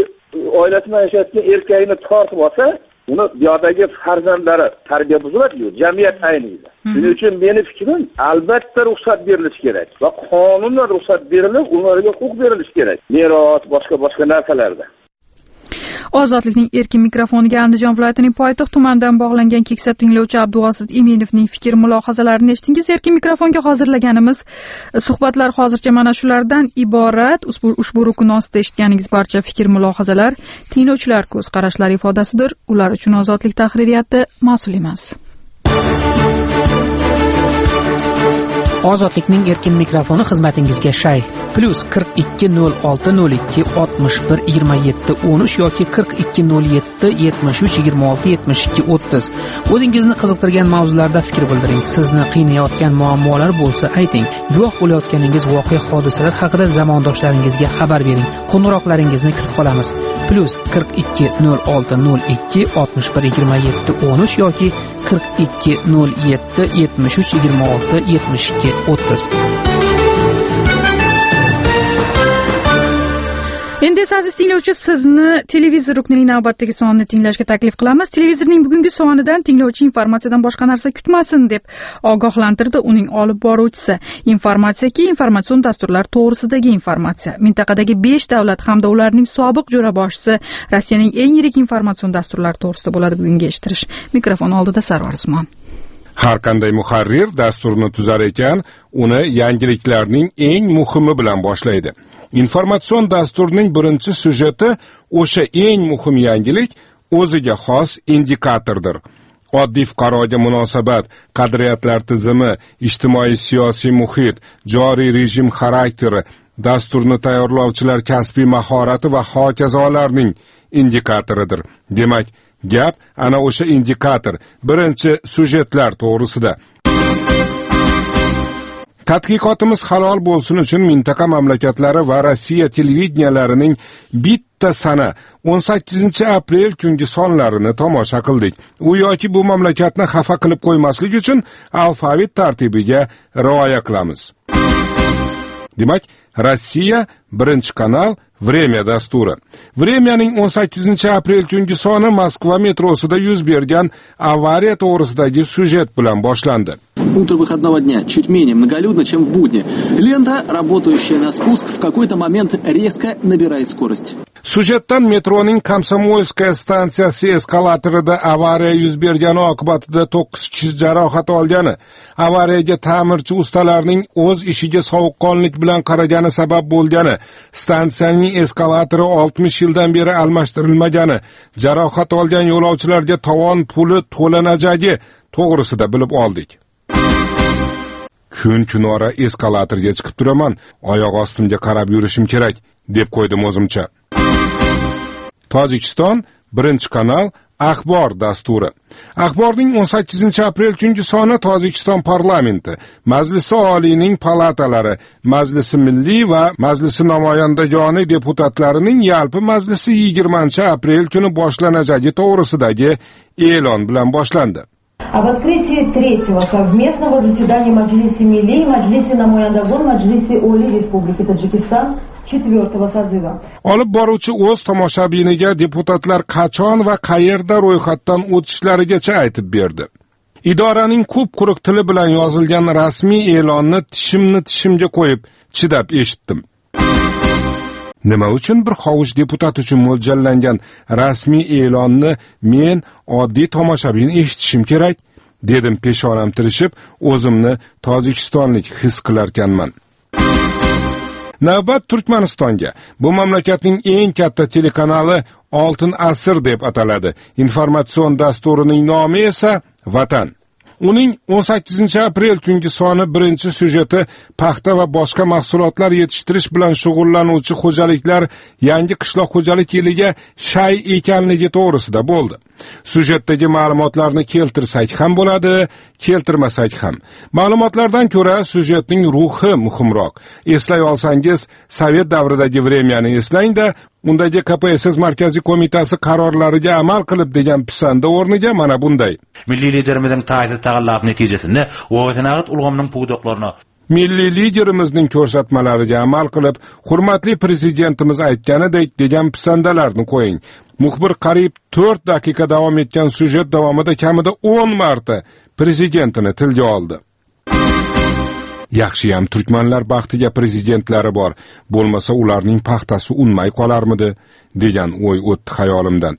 oilasini yashayotgan erkakni tortib olsa, uni yo'dagi farzandlari tarbiya buziladi-yu, jamiyat ayniydi. Shuning uchun meni fikrim, albatta ruxsat berilishi kerak va qonunla ruxsat berilib, ularga huquq berilishi kerak. Meros, boshqa boshqa narsalarda. Ozodlikning erkin mikrofoniga Andijon viloyatining poytaxt tumanidan bog'langan keksa tinglovchi Abduvosit Imenovning fikr mulohazalarini eshitdingiz. Erkin mikrofonga hozirlaganimiz suhbatlar hozircha mana shulardan iborat. Ushbu ushbu rukun ostida eshitganingiz barcha fikr mulohazalar tinglovchilar ko'z qarashlari ifodasidir. Ular uchun ozodlik tahririyati mas'ul emas. Ozodlikning erkin mikrofoni xizmatingizga shay plus qirq ikki nol olti nol ikki oltmish bir yigirma yetti o'n uch yoki qirq ikki nol yetti yetmish uch yigirma olti yetmish ikki o'ttiz. O'zingizni qiziqtirgan mavzularda fikr bildiring. Sizni qiynayotgan muammolar bo'lsa ayting. Guvoh bo'layotganingiz voqea hodisalar haqida zamondoshlaringizga xabar bering. Qo'ng'iroqlaringizni kutib qolamiz. Plus qirq ikki nol olti nol ikki oltmish bir yigirma yetti o'n uch yoki qirq ikki nol yetti yetmish uch yigirma olti yetmish ikki o'ttiz. Endi esa aziz tinglovchi, sizni televizor ruknining navbatdagi sonini tinglashga taklif qilamiz. Televizorning bugungi sonidan tinglovchi informatsiyadan boshqa narsa kutmasin deb ogohlantirdi uning olib boruvchisi. Informatsiyaki informatsion dasturlar to'g'risidagi informatsiya. Mintaqadagi besh davlat hamda ularning sobiq jo'raboshisi Rossiyaning eng yirik informatsion dasturlari to'g'risida bo'ladi bugungi eshittirish. Mikrofon oldida Sarvar Usmon. Har qanday muharrir dasturni tuzar ekan, uni yangiliklarning eng muhimi bilan boshlaydi. Informatsion dasturning birinchi syujeti o'sha eng muhim yangilik o'ziga xos indikatordir. Oddiy fuqaroga munosabat, qadriyatlar tizimi, ijtimoiy siyosiy muhit, joriy rejim xarakteri, dasturni tayyorlovchilar kasbiy mahorati va hokazolarning indikatoridir. Demak, gap ana o'sha indikator, birinchi syujetlar to'g'risida. Tadqiqotimiz halol bo'lsin uchun mintaqa mamlakatlari va Rossiya televideniyalarining bitta sana o'n sakkizinchi aprel kungi sonlarini tomosha qildik. U yoki bu mamlakatni xafa qilib qo'ymaslik uchun alfavit tartibiga rioya qilamiz. Demak, Rossiya birinchi kanal Vremya dasturi. Vremyaning o'n sakkizinchi aprel kungi soni Moskva metrosida yuz bergan avariya to'g'risidagi syujet bilan boshlandi. Утро выходного дня чуть менее многолюдно, чем в будни. Лента, работающая на спуск, в какой-то момент резко набирает скорость. Syujetdan metroning Komsomolskaya stansiyasi eskalatorida avariya yuz bergani oqibatida to'qqiz kishi jarohat olgani, avariyaga ta'mirchi ustalarning o'z ishiga sovuqqonlik bilan qaragani sabab bo'lgani, stansiyaning eskalatori oltmish yildan beri almashtirilmagani, jarohat olgan yo'lovchilarga tovon puli to'lanajagi to'g'risida bilib oldik. Kun kunora eskalatorga chiqib turaman, oyoq ostimga qarab yurishim kerak, deb qo'ydim o'zimcha. Tojikiston birinchi kanal Axbor dasturi. Axborning o'n sakkizinchi aprel kungi soni Tojikiston parlamenti, Majlisi Oliyning palatalari, Majlisi Milliy va Majlisi namoyandagoni deputatlarining yalpi majlisi yigirmanchi aprel kuni boshlanajagi to'g'risidagi e'lon bilan boshlandi. Об открытии третьего совместного заседания Маджлиси Милли, Маджлиси Намояндагон, Маджлиси Оли Республики Таджикистан четвертого созыва. Olib boruvchi o'z tomoshabiniga deputatlar qachon va qayerda ro'yxatdan o'tishlarigacha aytib berdi. Idoraning ko'p quruq tili bilan yozilgan rasmiy e'lonni tishimni tishimga qo'yib chidab eshitdim. Nima uchun bir hovuch deputat uchun mo'ljallangan rasmiy e'lonni men oddiy tomoshabin eshitishim kerak, dedim peshonam tirishib, o'zimni tojikistonlik his qilarkanman. Navbat Turkmanistonga. Bu mamlakatning eng katta telekanali Oltin asr deb ataladi. Informatsion dasturining nomi esa Vatan. Uning o'n sakkizinchi aprel kungi soni birinchi syujeti paxta va boshqa mahsulotlar yetishtirish bilan shug'ullanuvchi xo'jaliklar yangi qishloq xo'jalik yiliga shay ekanligi to'g'risida bo'ldi. Syujetdagi ma'lumotlarni keltirsak ham bo'ladi, keltirmasak ham. Ma'lumotlardan ko'ra syujetning ruhi muhimroq. Eslay olsangiz, Sovet davridagi Vremyani eslang-da, undagi K P S S markaziy qo'mitasi qarorlariga amal qilib degan pisanda o'rniga mana bunday. Milliy liderimizning ta'kid taqallab natijasini o'g'itnag'it ulg'omning pudoqlarini Milliy liderimizning ko'rsatmalariga amal qilib, hurmatli prezidentimiz aytganidek degan pisandalarni qo'ying. Muxbir qariyb to'rt daqiqa davom etgan syujet davomida kamida o'n marta prezidentini tilga oldi. yaxshiyam turkmanlar baxtiga prezidentlari bor, bo'lmasa ularning paxtasi unmay qolarmidi degan o'y o'tdi xayolimdan.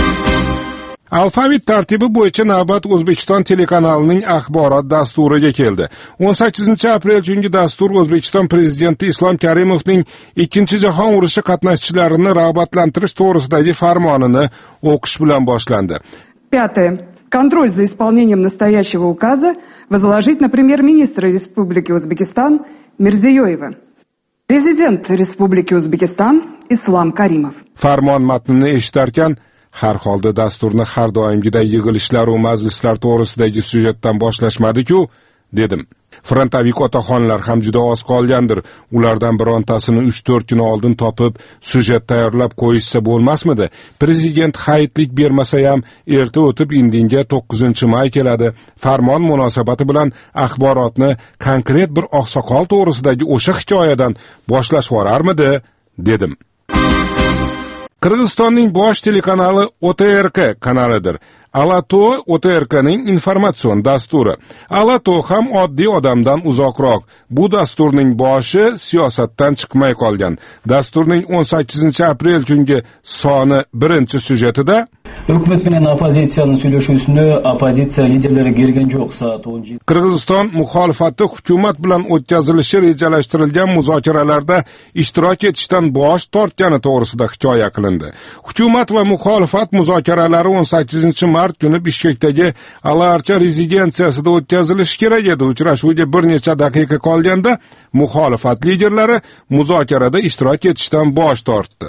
Alfavit tartibi bo'yicha navbat O'zbekiston telekanalining axborot dasturiga keldi. o'n sakkizinchi aprel kungi dastur O'zbekiston prezidenti Islom Karimovning ikkinchi jahon urushi qatnashchilarini rag'batlantirish to'g'risidagi farmonini o'qish bilan boshlandi. Пятое. Контроль за исполнением настоящего указа возложить на премьер-министра Республики Узбекистан Мирзиёева. Президент Республики Узбекистан Islom Karimov. Farmon matnini eshitarkan, har holda dasturni har doimgidek yig'ilishlar va majlislar to'g'risidagi syujetdan boshlashmadi-ku, dedim. Frontovik otaxonlar ham juda oz qolgandir. Ulardan birontasini uch to'rt kun oldin topib, syujet tayyorlab qo'yishsa bo'lmasmidi? Prezident hayitlik bermasa ham erta o'tib indinga to'qqizinchi may keladi. Farmon munosabati bilan axborotni konkret bir oqsoqol to'g'risidagi o'sha hikoyadan boshlash vorarmidi, dedim. Qirg'izistonning bosh telekanali O T R K kanalidir. Alato O T R K'ning informatsion dasturi. Alato ham oddiy odamdan uzoqroq. Bu dasturning boshi siyosatdan chiqmay qolgan. Dasturning o'n sakkizinchi aprel kungi soni birinchi syujetida Hukumat bilan oppozitsiyaning сөйлөшүүсүнө oppozitsiya liderlari kelgan yo'q. Soat o'n жети. Qirg'iziston muxolifati hukumat bilan o'tkazilishi rejalashtirilgan muzokaralarda ishtirok etishdan bosh tortgani to'g'risida hikoya qilindi. Hukumat va muxolifat muzokaralari o'n sakkizinchi mart kuni Bishkekdagi Alarcha rezidensiyasida o'tkazilishi kerak edi. Uchrashuvga bir necha daqiqa qolganda muxolifat liderlari muzokarada ishtirok etishdan bosh tortdi.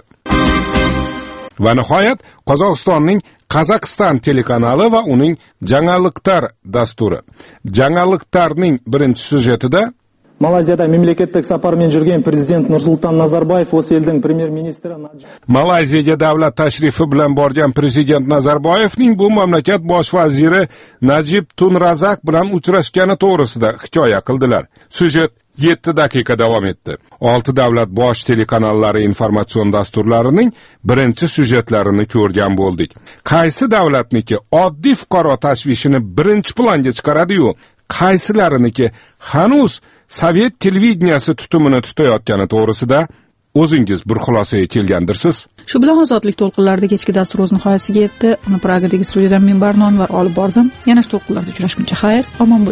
Va nihoyat Qozog'istonning Qozog'iston telekanali va uning Жаңалыктар dasturi. Жаңалыктарning birinchi syujetida Malayziyada memleketlik safarмен жүрген prezident Nursulton Nazarboyev o'z elning premyer-ministri Malayziyaga davlat tashrifi bilan borgan prezident Nazarboyevning bu mamlakat bosh vaziri Najib Tun Razak bilan uchrashgani to'g'risida hikoya qildilar. Syujet yetti daqiqa davom etdi. olti davlat bosh telekanallari informatsion dasturlarining birinchi syujetlarini ko'rgan bo'ldik. Qaysi davlatniki oddiy fuqaro tashvishini birinchi planga chiqaradi-yu, qaysilariniki hanuz Sovet televideniyasi tutumini tutayotgani to'g'risida o'zingiz bir xulosaga kelgandirsiz. Shu bilan ozodlik to'lqinlarida kechki dastur o'z nihoyasiga yetdi. Uni Pragadagi studiyadan men Barnonvar olib bordim. Yana shu to'lqinlarda uchrashguncha xayr, omon bo'ling.